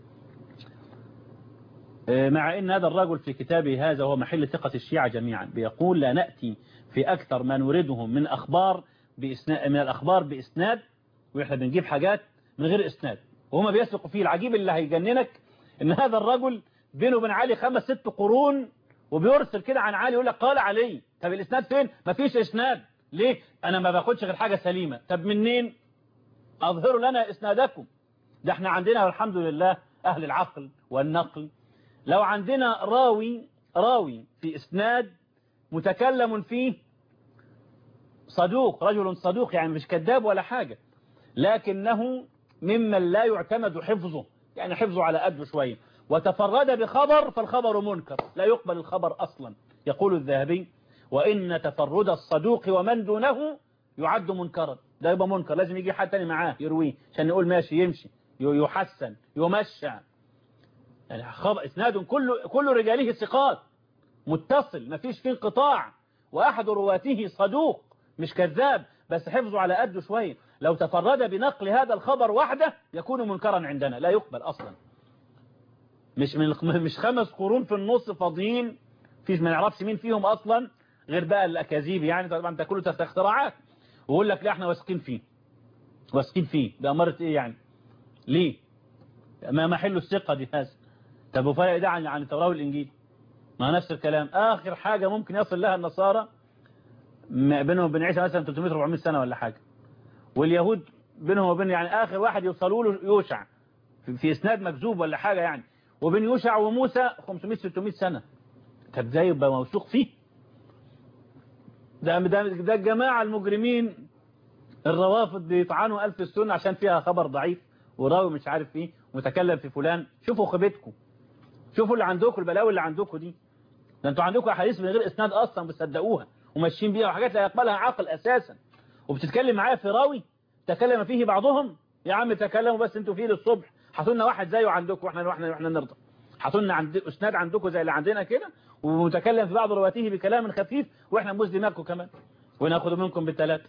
مع ان هذا الرجل في كتابه هذا هو محل ثقة الشيعة جميعا، بيقول لا نأتي في أكثر ما نريده من الأخبار بإسناد، وإحنا بنجيب حاجات من غير إسناد وهما بيسلقوا فيه. العجيب اللي هيجننك ان هذا الرجل بينه وبين علي 5-6 قرون، وبيرسل كده عن علي يقول لك قال علي. طب الإسناد فين؟ مفيش إسناد. ليه؟ أنا ما باخدش غير حاجة سليمة. طب منين؟ أظهروا لنا إسنادكم. ده احنا عندنا والحمد لله أهل العقل والنقل. لو عندنا راوي في إسناد متكلم فيه صدوق، رجل صدوق يعني مش كذاب ولا حاجة، لكنه ممن لا يعتمد حفظه، يعني حفظه على قده شوية، وتفرد بخبر فالخبر منكر، لا يقبل الخبر أصلا. يقول الذهبي وإن تفرد الصدوق ومن دونه يعد منكرا. ده يبقى منكر، لازم يجي حد تاني معاه يرويه عشان نقول ماشي يمشي يحسن يمشى. يعني خبر إسناد كل رجاله ثقات متصل ما فيش فيه انقطاع، وأحد رواته صدوق مش كذاب بس حفظه على قده شوية، لو تفرد بنقل هذا الخبر وحده يكون منكرا عندنا، لا يقبل أصلا. مش 5 قرون في النص فاضيين فيش ما نعرفش مين فيهم أصلا غير بقى الأكاذيب يعني. طبعا ده كله تحت اختراعات، ويقول لك لا احنا واثقين فيه بأمارة ايه يعني؟ ليه؟ ما محل الثقة دي هذا؟ طب وفرق ده عن التوراة والإنجيل؟ ما نفس الكلام. آخر حاجة ممكن يصل لها النصارى بينهم وبين عيسى مثلا 300-400 سنة ولا حاجة، واليهود بينهم وبين يعني آخر واحد يوصلوا له يوشع في إسناد مكذوب ولا حاجة يعني، وبين يوشع وموسى 500-600 سنة. طب ازاي يبقى موثوق فيه؟ ده الجماعة المجرمين الروافض بيطعنوا ألف السنة عشان فيها خبر ضعيف وراوي مش عارف ايه متكلم في فلان. شوفوا خيبتكم، شوفوا اللي عندكم، البلاوي اللي عندكم دي. ده انتوا عندكم احاديث من غير اسناد اصلا بتصدقوها وماشيين بيها، وحاجات لا يقبلها عقل اساسا، وبتتكلم معايا في راوي تكلم فيه بعضهم. يا عم تكلموا بس انتوا فيه للصبح، هاتوا لنا واحد زيه عندكم واحنا نرضى. هاتوا لنا اسناد عندكم زي اللي عندنا كده، ومتكلم في بعض رواته بكلام خفيف، واحنا نبوس دماغكم كمان وناخد منكم بالثلاثه.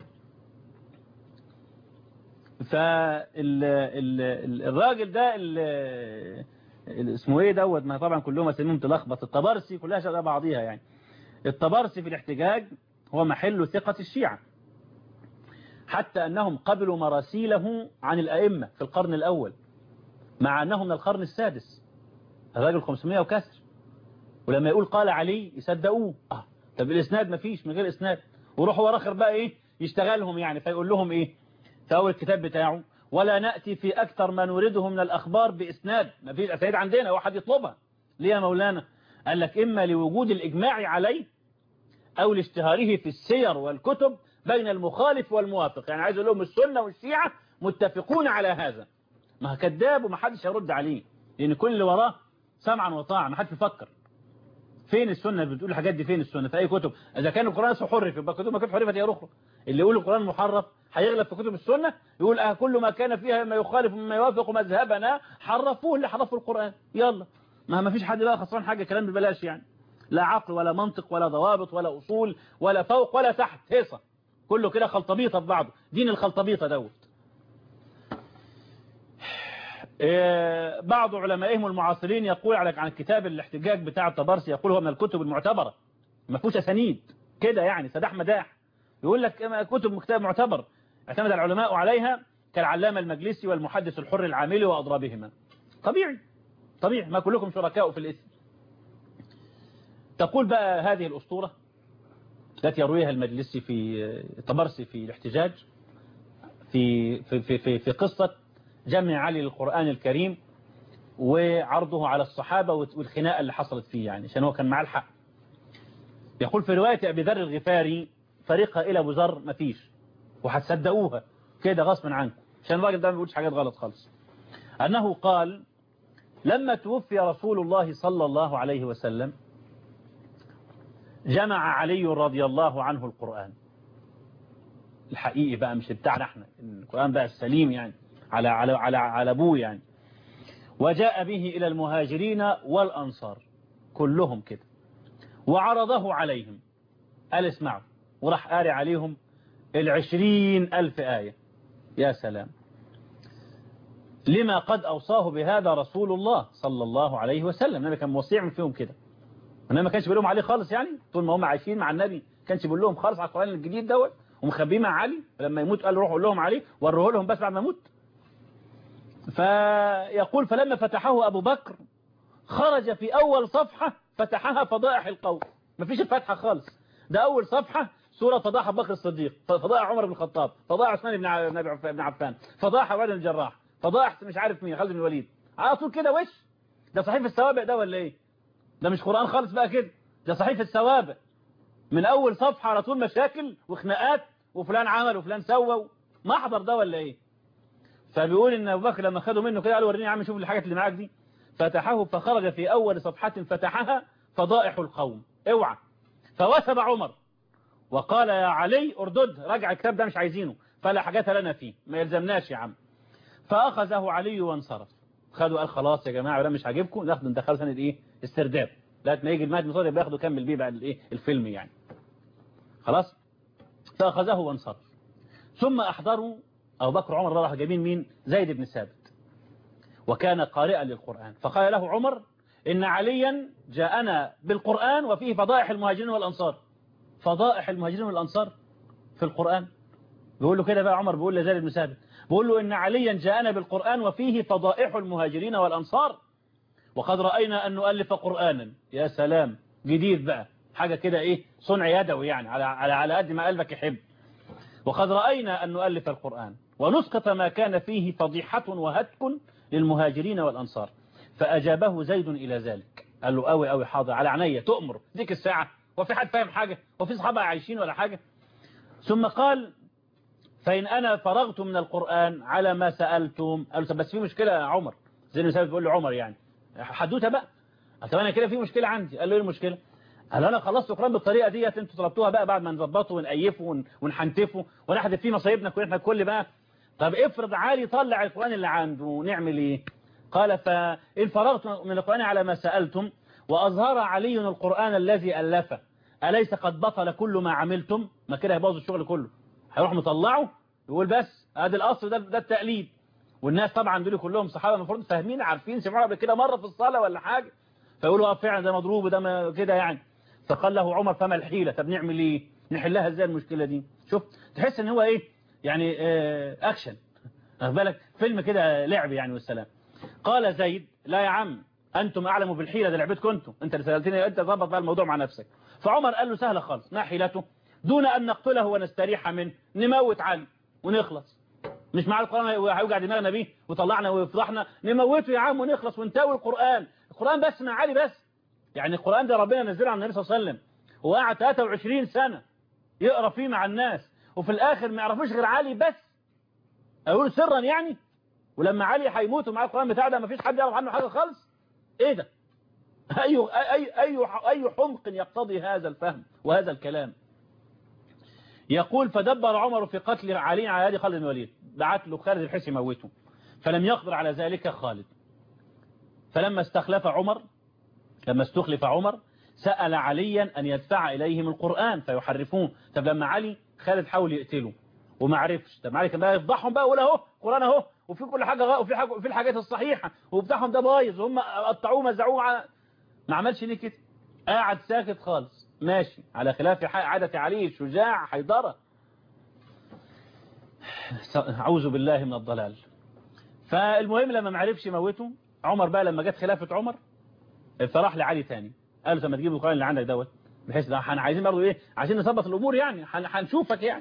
فالراجل ده اسمه ايه دوت، ما طبعا كلهم اساميهم تلخبط، الطبرسي كلها شبه بعضيها يعني. الطبرسي في الاحتجاج هو محل ثقة الشيعة، حتى أنهم قبلوا مراسيله عن الأئمة في القرن الأول، مع أنه من القرن السادس. الراجل 500 وكسر، ولما يقول قال علي يصدقوه. طب الإسناد ما فيش، من غير إسناد. وروحوا وراخر بقى إيه يشتغلهم يعني، فيقول لهم إيه في أول الكتاب بتاعه: ولا نأتي في أكثر ما نريده من الأخبار بإسناد. ما فيش أسانيد عندنا، واحد يطلبها ليه يا مولانا؟ قال لك إما لوجود الإجماع عليه، أو لاشتهاره في السير والكتب بين المخالف والموافق. يعني عايز أقول لهم السنة والشيعة متفقون على هذا. ما كذاب وما حدش يرد عليه، لأن كل اللي وراه سمعا وطاعا، ما حدش يفكر. فين السنة بتقول الحاجات دي؟ فين السنة في أي كتب؟ إذا كان القرآن حرف يبقى كتب ما كانت حرفت هي أخرى. اللي يقول القرآن محرف هيغلب في كتب السنة، يقول كل ما كان فيها ما يخالف مما يوافق مذهبنا حرفوه اللي حرفوا القرآن. يلا، ما فيش حد بقى خسران حاجة، كلام ببلاش يعني، لا عقل ولا منطق ولا ضوابط ولا أصول ولا فوق ولا تحت، هيصة كله كده خلطبيطة في بعضه، دين الخلطبيطة دوت. بعض علمائهم المعاصرين يقول عن الكتاب الاحتجاج بتاع الطبرسي، يقول هو من الكتب المعتبرة، ما فيهوش أسانيد كده يعني سداح مداح. يقول لك كتب كتاب معتبر اعتمد العلماء عليها كالعلامة المجلسي والمحدث الحر العاملي وأضرابهما. طبيعي ما كلكم شركاء في الاسم. تقول بقى هذه الأسطورة التي يرويها المجلسي في الطبرسي في الاحتجاج في قصة جمع علي للقرآن الكريم وعرضه على الصحابة والخناقة اللي حصلت فيه، يعني عشان هو كان معاه الحق. يقول في رواية أبي ذر الغفاري: فريقها إلى أبو ذر مفيش، وهتصدقوها كده غصبا عنكم، عشان الراجل ده ما بيقولش حاجات غلط خالص. أنه قال: لما توفي رسول الله صلى الله عليه وسلم جمع علي رضي الله عنه القرآن الحقيقي بقى، مش بتاعنا احنا، القرآن بقى السليم يعني على ابوه يعني، وجاء به إلى المهاجرين والأنصار كلهم كده، وعرضه عليهم. قال اسمعوا، وراح قاري عليهم 20,000 آية. يا سلام، لما قد أوصاه بهذا رسول الله صلى الله عليه وسلم. النبي كان موصيهم فيهم كده، النبي ما كانش بيقول لهم عليه خالص يعني، طول ما هم عايشين مع النبي كانش بيقول لهم خالص على القرآن الجديد دوت، ومخبيه مع علي. لما يموت قال روحوا قول لهم عليه، وروه لهم بس بعد ما يموت. فيقول: فلما فتحه أبو بكر خرج في أول صفحة فتحها فضائح القوم. ما فيش الفتحة خالص، ده أول صفحة سورة فضائح أبو بكر الصديق، فضائح عمر بن الخطاب، فضائح عثمان بن عفان، فضائح عبد الجراح، فضائح مش عارف مين، خالد بن الوليد، على طول كده. وش ده؟ صحيفة السوابق ده ولا ايه؟ ده مش قرآن خالص بقى كده، ده صحيفة السوابق. من أول صفحة على طول مشاكل وخناقات، وفلان عمل وفلان سوى، محضر ده ولا ايه؟ فبيقول ان ابو بكر لما خدوا منه كده قال: وريني يا عم شوف الحاجات اللي معاك دي. فتحه فخرج في اول صفحة فتحها فضائح القوم. اوعى. فوثب عمر وقال: يا علي اردد، رجع الكتاب ده مش عايزينه، فلا حاجات لنا فيه، ما يلزمناش يا عم. فاخذه علي وانصرف. خدوا قال: خلاص يا جماعه ده مش عاجبكم، ناخده ندخله سنه ايه استرداد، لغايه ما يجي المهدي المصطفى بياخده كمل بيه بقى الايه الفيلم يعني. خلاص. فاخذه وانصرف. ثم احضروا أبو بكر وعمر راح جايبين مين؟ زيد بن ثابت، وكان قارئا للقرآن. فقال له عمر: إن عليا جاءنا بالقرآن وفيه فضائح المهاجرين والأنصار. فضائح المهاجرين والأنصار في القرآن؟ بيقول له كده بقى عمر، بيقول لزيد بن ثابت، بيقول له: إن عليا جاءنا بالقرآن وفيه فضائح المهاجرين والأنصار، وقد رأينا أن نؤلف قرآنا. يا سلام، جديد بقى، حاجة كده إيه، صنع يدوي يعني، على قد ما قلبك يحب. وقد رأينا أن نؤلف القرآن ونسقط ما كان فيه فضيحة وهتك للمهاجرين والأنصار. فأجابه زيد إلى ذلك، قال له أوي أوي حاضر على عينيا، تؤمر ديك الساعة، وفي حد فاهم حاجة، وفي صحابة عايشين ولا حاجة. ثم قال فإن أنا فرغت من القرآن على ما سألتم. قال له بس في مشكلة يا عمر، زي ما بيقول له عمر يعني حدوته بقى. طب أنا كده في مشكلة عندي. قال له إيه المشكلة؟ قال له أنا خلصت القرآن بالطريقة ديت، أنتوا طلبتوها بقى بعد ما نظبطه ونقيفه ونحنتفه ونحذف فيه مصايبنا كلنا الكل بقى. طب افرض عالي طلع القرآن اللي عنده، نعمل إيه؟ قال فإن فرغت من القرآن على ما سألتم وأظهر علي القرآن الذي ألفه أليس قد بطل كل ما عملتم؟ ما كده هيبوظ الشغل كله، هيروح مطلعه يقول بس ادي الاصل، ده التقليد. والناس طبعا دول كلهم صحابه المفروض فاهمين عارفين، سمعوا قبل كده مره في الصلاه ولا حاجه، فيقولوا فعلا ده مضروب وده كده يعني. فقال له عمر فما الحيله؟ طب نعمل ايه؟ نحلها ازاي المشكله دي؟ شوف تحس ان هو ايه يعني اكشن، واخد بالك، فيلم كده لعب يعني والسلام. قال زيد لا يا عم انتم اعلموا بالحيله، ده لعبتكم انت اللي سالتني، انت ظبط بقى الموضوع مع نفسك. فعمر قال له سهله خالص، ما حيلته؟ دون ان نقتله ونستريح منه، نموت علي ونخلص. مش مع القرآن هيوجع دماغنا بيه وطلعنا ويفضحنا، نموته يا عم ونخلص ونتاوي القرآن بس مع علي بس. يعني القرآن ده ربنا نزله على النبي صلى الله عليه وسلم، وقعد 23 سنة يقرأ فيه مع الناس، وفي الآخر ما يعرفوش غير علي بس، أقول سرا يعني. ولما علي هيموت ومعاه القرآن بتاعه ده ما فيش حد يعرف عنه حاجة خالص. ايه ده؟ أي حمق يقتضي هذا الفهم وهذا الكلام. يقول فدبر عمر في قتل علي على يد خالد بن الوليد، بعت له خالد بحيث يموته، فلم يقدر على ذلك خالد. فلما استخلف عمر سأل عليا أن يدفع إليهم القرآن فيحرفوه. طب لما علي خالد حاول يقتله وما عرفش، طب علي كان بقى يفضحهم بقى ولا اهو قرآن اهو وفي كل حاجة وفي الحاجات الصحيحة وبتاعهم ده بايظ وهم قطعوه مزعوه، ما عملش ليه كده؟ قاعد ساكت خالص ماشي، على خلاف عادة علي الشجاع حيدرة. أعوذ بالله من الضلال. فالمهم لما ما عرفش يموته عمر بقى، لما جت خلافة عمر فراح لعلي تاني قال له لما تجيب القرآن اللي عندك دوت، بحيث احنا عايزين برضه ايه، عايزين نثبت الامور يعني، هنشوفك يعني.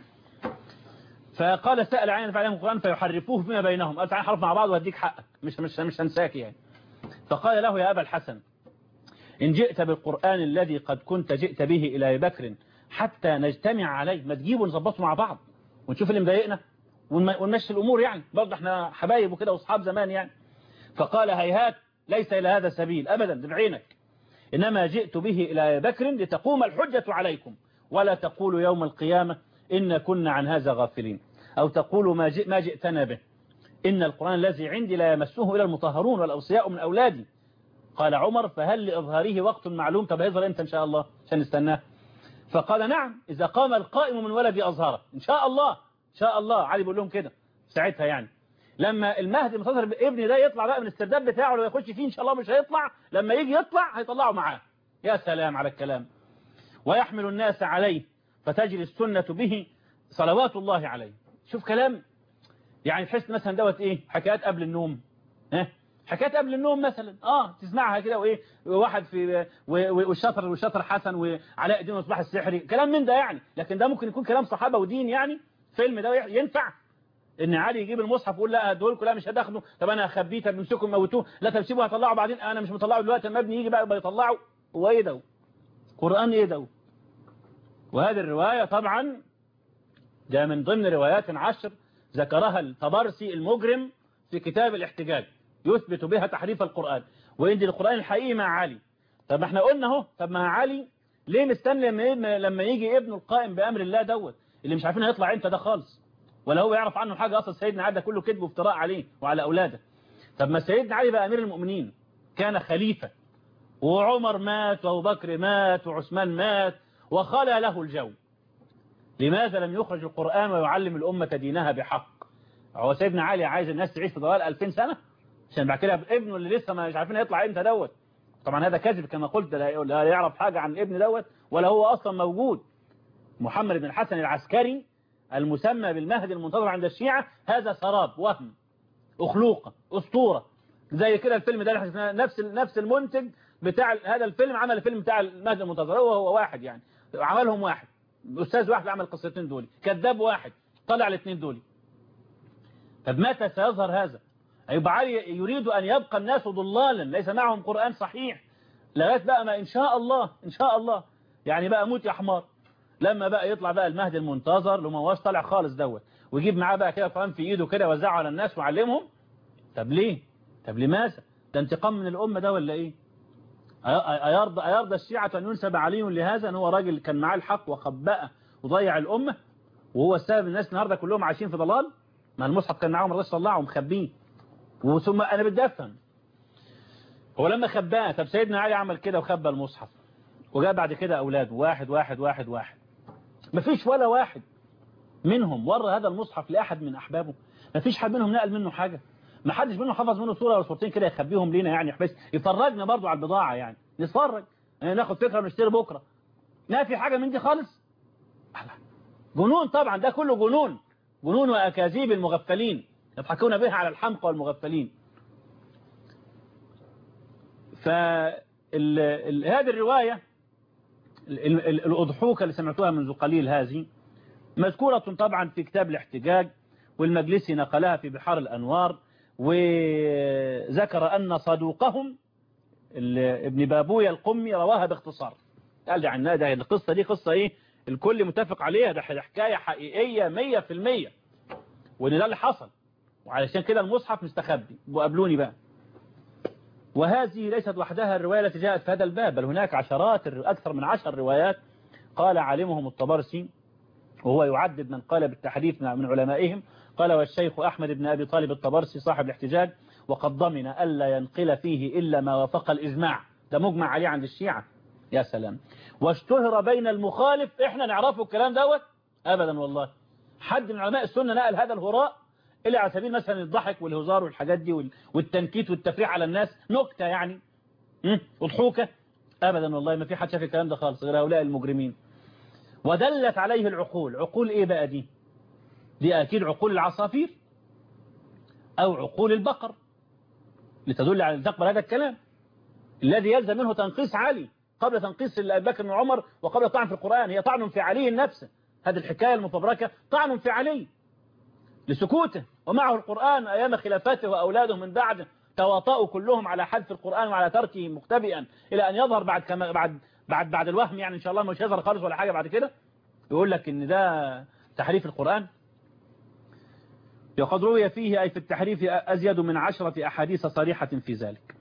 فقال سأل علي فعليهم القرآن فيحرفوه فيما بينهم، قال تعالى نحرف مع بعض وهديك حقك، مش هنساك يعني. فقال له يا أبا الحسن إن جئت بالقرآن الذي قد كنت جئت به إلى أبي بكر حتى نجتمع عليه، ما تجيبه ونظبطه مع بعض ونشوف اللي مضايقنا ونمشي الأمور يعني، برضه احنا حبايب وكده واصحاب زمان يعني. فقال هيهات ليس إلى هذا السبيل أبدا بعينك، إنما جئت به إلى أبي بكر لتقوم الحجة عليكم ولا تقولوا يوم القيامة إن كنا عن هذا غافلين، أو تقولوا ما جئتنا به، إن القرآن الذي عندي لا يمسه إلى المطهرون والأوصياء من أولادي. قال عمر فهل لإظهاره وقت معلوم؟ طب هيظهر إمتى إن شاء الله عشان نستناه؟ فقال نعم إذا قام القائم من ولدي أظهره إن شاء الله. إن شاء الله علي بيقول لهم كده ساعتها يعني، لما المهدي المنتظر ابني ده يطلع بقى من الاسترداد بتاعه لو يخش فيه إن شاء الله مش هيطلع، لما يجي يطلع هيطلعوا معاه. يا سلام على الكلام. ويحمل الناس عليه فتجري السنة به صلوات الله عليه. شوف كلام يعني، تحس مثلا دوت ايه، حكايات قبل النوم، حكايات قبل النوم مثلا تسمعها كده، وايه واحد في والشطر حسن وعلاء الدين والمصباح السحري، كلام من ده يعني. لكن ده ممكن يكون كلام صحابه ودين يعني، فيلم ده ينفع ان علي يجيب المصحف ويقول لا دول كلها مش هتاخده، طب انا هخبيه، طب نمسكه موتوه، لا طب سيبه هطلعه بعدين، انا مش مطلعه دلوقتي لما ابني يجي بقى يطلعه. هو ايه ده؟ قرآن ايه ده؟ وهذه الرواية طبعا ده من ضمن روايات 10 ذكرها الطبرسي المجرم في كتاب الاحتجاج يثبت بها تحريف القرآن ويدي القرآن الحقيقي مع علي. طب احنا قلنا اهو، طب ما علي ليه مستني لما يجي ابنه القائم بأمر الله دوت اللي مش عارفين هيطلع امتى ده خالص، ولا هو يعرف عنه حاجة اصلا؟ سيدنا علي ده كله كذب وافتراء عليه وعلى اولاده. طب ما سيدنا علي بقى امير المؤمنين كان خليفة، وعمر مات وابو بكر مات وعثمان مات وخلى له الجو، لماذا لم يخرج القرآن ويعلم الأمة دينها بحق؟ هو سيدنا علي عايز الناس تعيش في ضلال 2000 سنة عشان بعد كده ابنه اللي لسه مش عارفين يطلع امتى دوت؟ طبعا هذا كذب كما قلت، لا يعرف حاجة عن الابن دوت ولا هو أصلا موجود. محمد بن الحسن العسكري المسمى بالمهدي المنتظر عند الشيعة هذا سراب، وهم، أخلوقة، أسطورة. زي كده الفيلم ده نفس المنتج بتاع هذا الفيلم عمل الفيلم بتاع المهدي المنتظر، هو واحد يعني، عملهم واحد، أستاذ واحد عمل القصتين دول، كذاب واحد طلع الاثنين دول. طب متى سيظهر هذا؟ أيوب علي يريد أن يبقى الناس ضلالا ليس معهم قرآن صحيح، لغاية بقى ما إن شاء الله إن شاء الله يعني بقى موت يا حمار، لما بقى يطلع بقى المهدي المنتظر لما هوش طالع خالص دوت، ويجيب معاه بقى كده قرآن في إيده كده وزعه على الناس وعلمهم. طب ليه؟ طب لماذا؟ ده انتقام من الأمة ده ولا إيه؟ أيرضى الشيعة أن ينسب علي لهذا أن هو راجل كان معاه الحق وخبأه وضيع الأمة وهو السبب الناس النهاردة كلهم عايشين في ضلال؟ ما المصحف كان معاهم رضي الله ومخبيه. وثم أنا بدي أفهم هو لما خباه، طب سيدنا علي عمل كده وخبى المصحف وجاء بعد كده أولاده واحد واحد واحد واحد، مفيش ولا واحد منهم ورى هذا المصحف لأحد من أحبابه، مفيش حد منهم نقل منه حاجة، ما حدش منهم حفظ منه صورة ولا صورتين كده يخبيهم لينا يعني بس يفرجنا برضو على البضاعة يعني نتفرج يعني ناخد فكرة ونشتري بكرة. ما في حاجة من دي خالص. جنون طبعا، ده كله جنون، جنون وأكاذيب المغفلين يضحكون بها على الحمقى والمغفلين. فهذه الرواية الأضحوكة اللي سمعتوها منذ قليل هذه مذكورة طبعا في كتاب الاحتجاج، والمجلسي نقلها في بحار الأنوار، وذكر أن صدوقهم ابن بابوية القمي رواها باختصار. قال ده عنا ده القصة دي قصة ايه الكل متفق عليها، ده حكاية حقيقية 100%، وان ده اللي حصل، وعلشان كده المصحف مستخبي وقابلوني بقى. وهذه ليست وحدها الرواية التي جاءت في هذا الباب، بل هناك عشرات أكثر من 10 روايات قال عالمهم الطبرسي وهو يعدد من قال بالتحريف من علمائهم، قال والشيخ أحمد بن أبي طالب الطبرسي صاحب الاحتجاج وقد ضمن ألا ينقل فيه إلا ما وافق الإجماع، ده مجمع عليه عند الشيعة. يا سلام. واشتهر بين المخالف، احنا نعرفه الكلام دوت أبدا والله، حد من علماء السنة نقل هذا الهراء إلا على سبيل مثلا الضحك والهزار والحاجات دي والتنكيت والتفريع على الناس، نكتة يعني وضحوكة، أبدا والله ما في حد شاف الكلام ده خالص غير هؤلاء المجرمين. ودلت عليه العقول، عقول إيه بقى دي؟ دي أكيد عقول العصافير أو عقول البقر لتدل على تقبل هذا الكلام الذي يلزم منه تنقيص علي قبل تنقيص أبي بكر وعمر وقبل طعن في القرآن. هي طعن في علي نفسه، هذه الحكاية المفبركة طعن في علي لسكوته ومعه القرآن أيام خلافته وأولاده من بعد تواطؤوا كلهم على حذف القرآن وعلى تركه مختبئا إلى أن يظهر بعد الوهم يعني إن شاء الله مش يظهر خالص ولا حاجة بعد كده. يقول لك إن ده تحريف القرآن. وقد روي فيه أي في التحريف أزيد من 10 أحاديث صريحة في ذلك.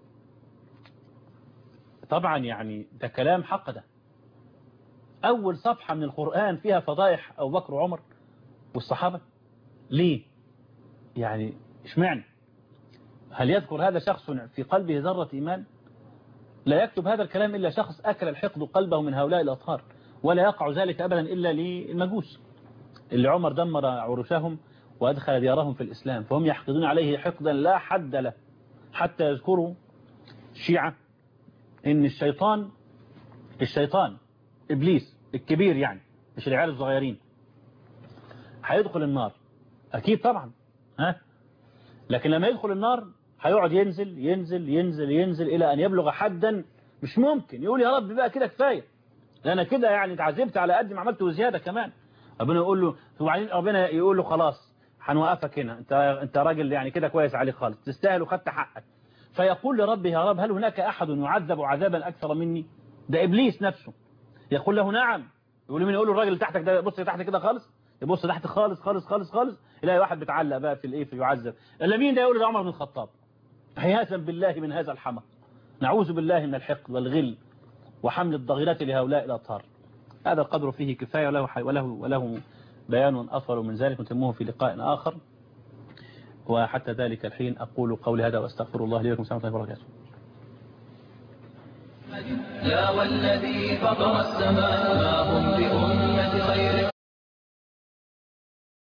طبعا يعني ده كلام حق، ده أول صفحة من القرآن فيها فضائح أبو بكر وعمر والصحابة. ليه؟ يعني اشمعنى؟ هل يذكر هذا شخص في قلبه ذرة إيمان؟ لا يكتب هذا الكلام إلا شخص أكل الحقد قلبه من هؤلاء الأطهار، ولا يقع ذلك أبدا إلا للمجوس اللي عمر دمر عروشهم وأدخل ديارهم في الإسلام، فهم يحقدون عليه حقدا لا حد له، حتى يذكروا الشيعة إن الشيطان إبليس الكبير يعني مش العيال الصغيرين هيدخل النار أكيد طبعا لكن لما يدخل النار هيقعد ينزل ينزل ينزل ينزل إلى أن يبلغ حدا مش ممكن، يقول يا رب بقى كده كفاية، لأنا كده يعني اتعذبت على قد ما عملت وزيادة كمان. ربنا يقول له، وبعدين ربنا يقول له خلاص هنوقفك هنا، انت راجل يعني كده كويس عليه خالص تستاهل وخدت حقك. فيقول لربه يا رب هل هناك أحد يعذب عذابا أكثر مني؟ ده إبليس نفسه يقول له نعم. يقول له مين؟ يقول له الراجل اللي تحتك ده، بص تحت كده خالص، يبص تحت خالص خالص خالص خالص يلاقي واحد بيتعلق بقى في الايه في يعذب. مين ده؟ يقول له عمر بن الخطاب. حياة بالله من هذا الحمق، نعوذ بالله من الحقد والغل وحمل الضغينات لهؤلاء الأطهار. هذا القدر فيه كفاية وله بيان أطول من ذلك نتمه في لقاء آخر. وحتى ذلك الحين أقول قولي هذا وأستغفر الله لي ولكم. السلام عليكم ورحمة الله وبركاته. يا والذي فطر السماء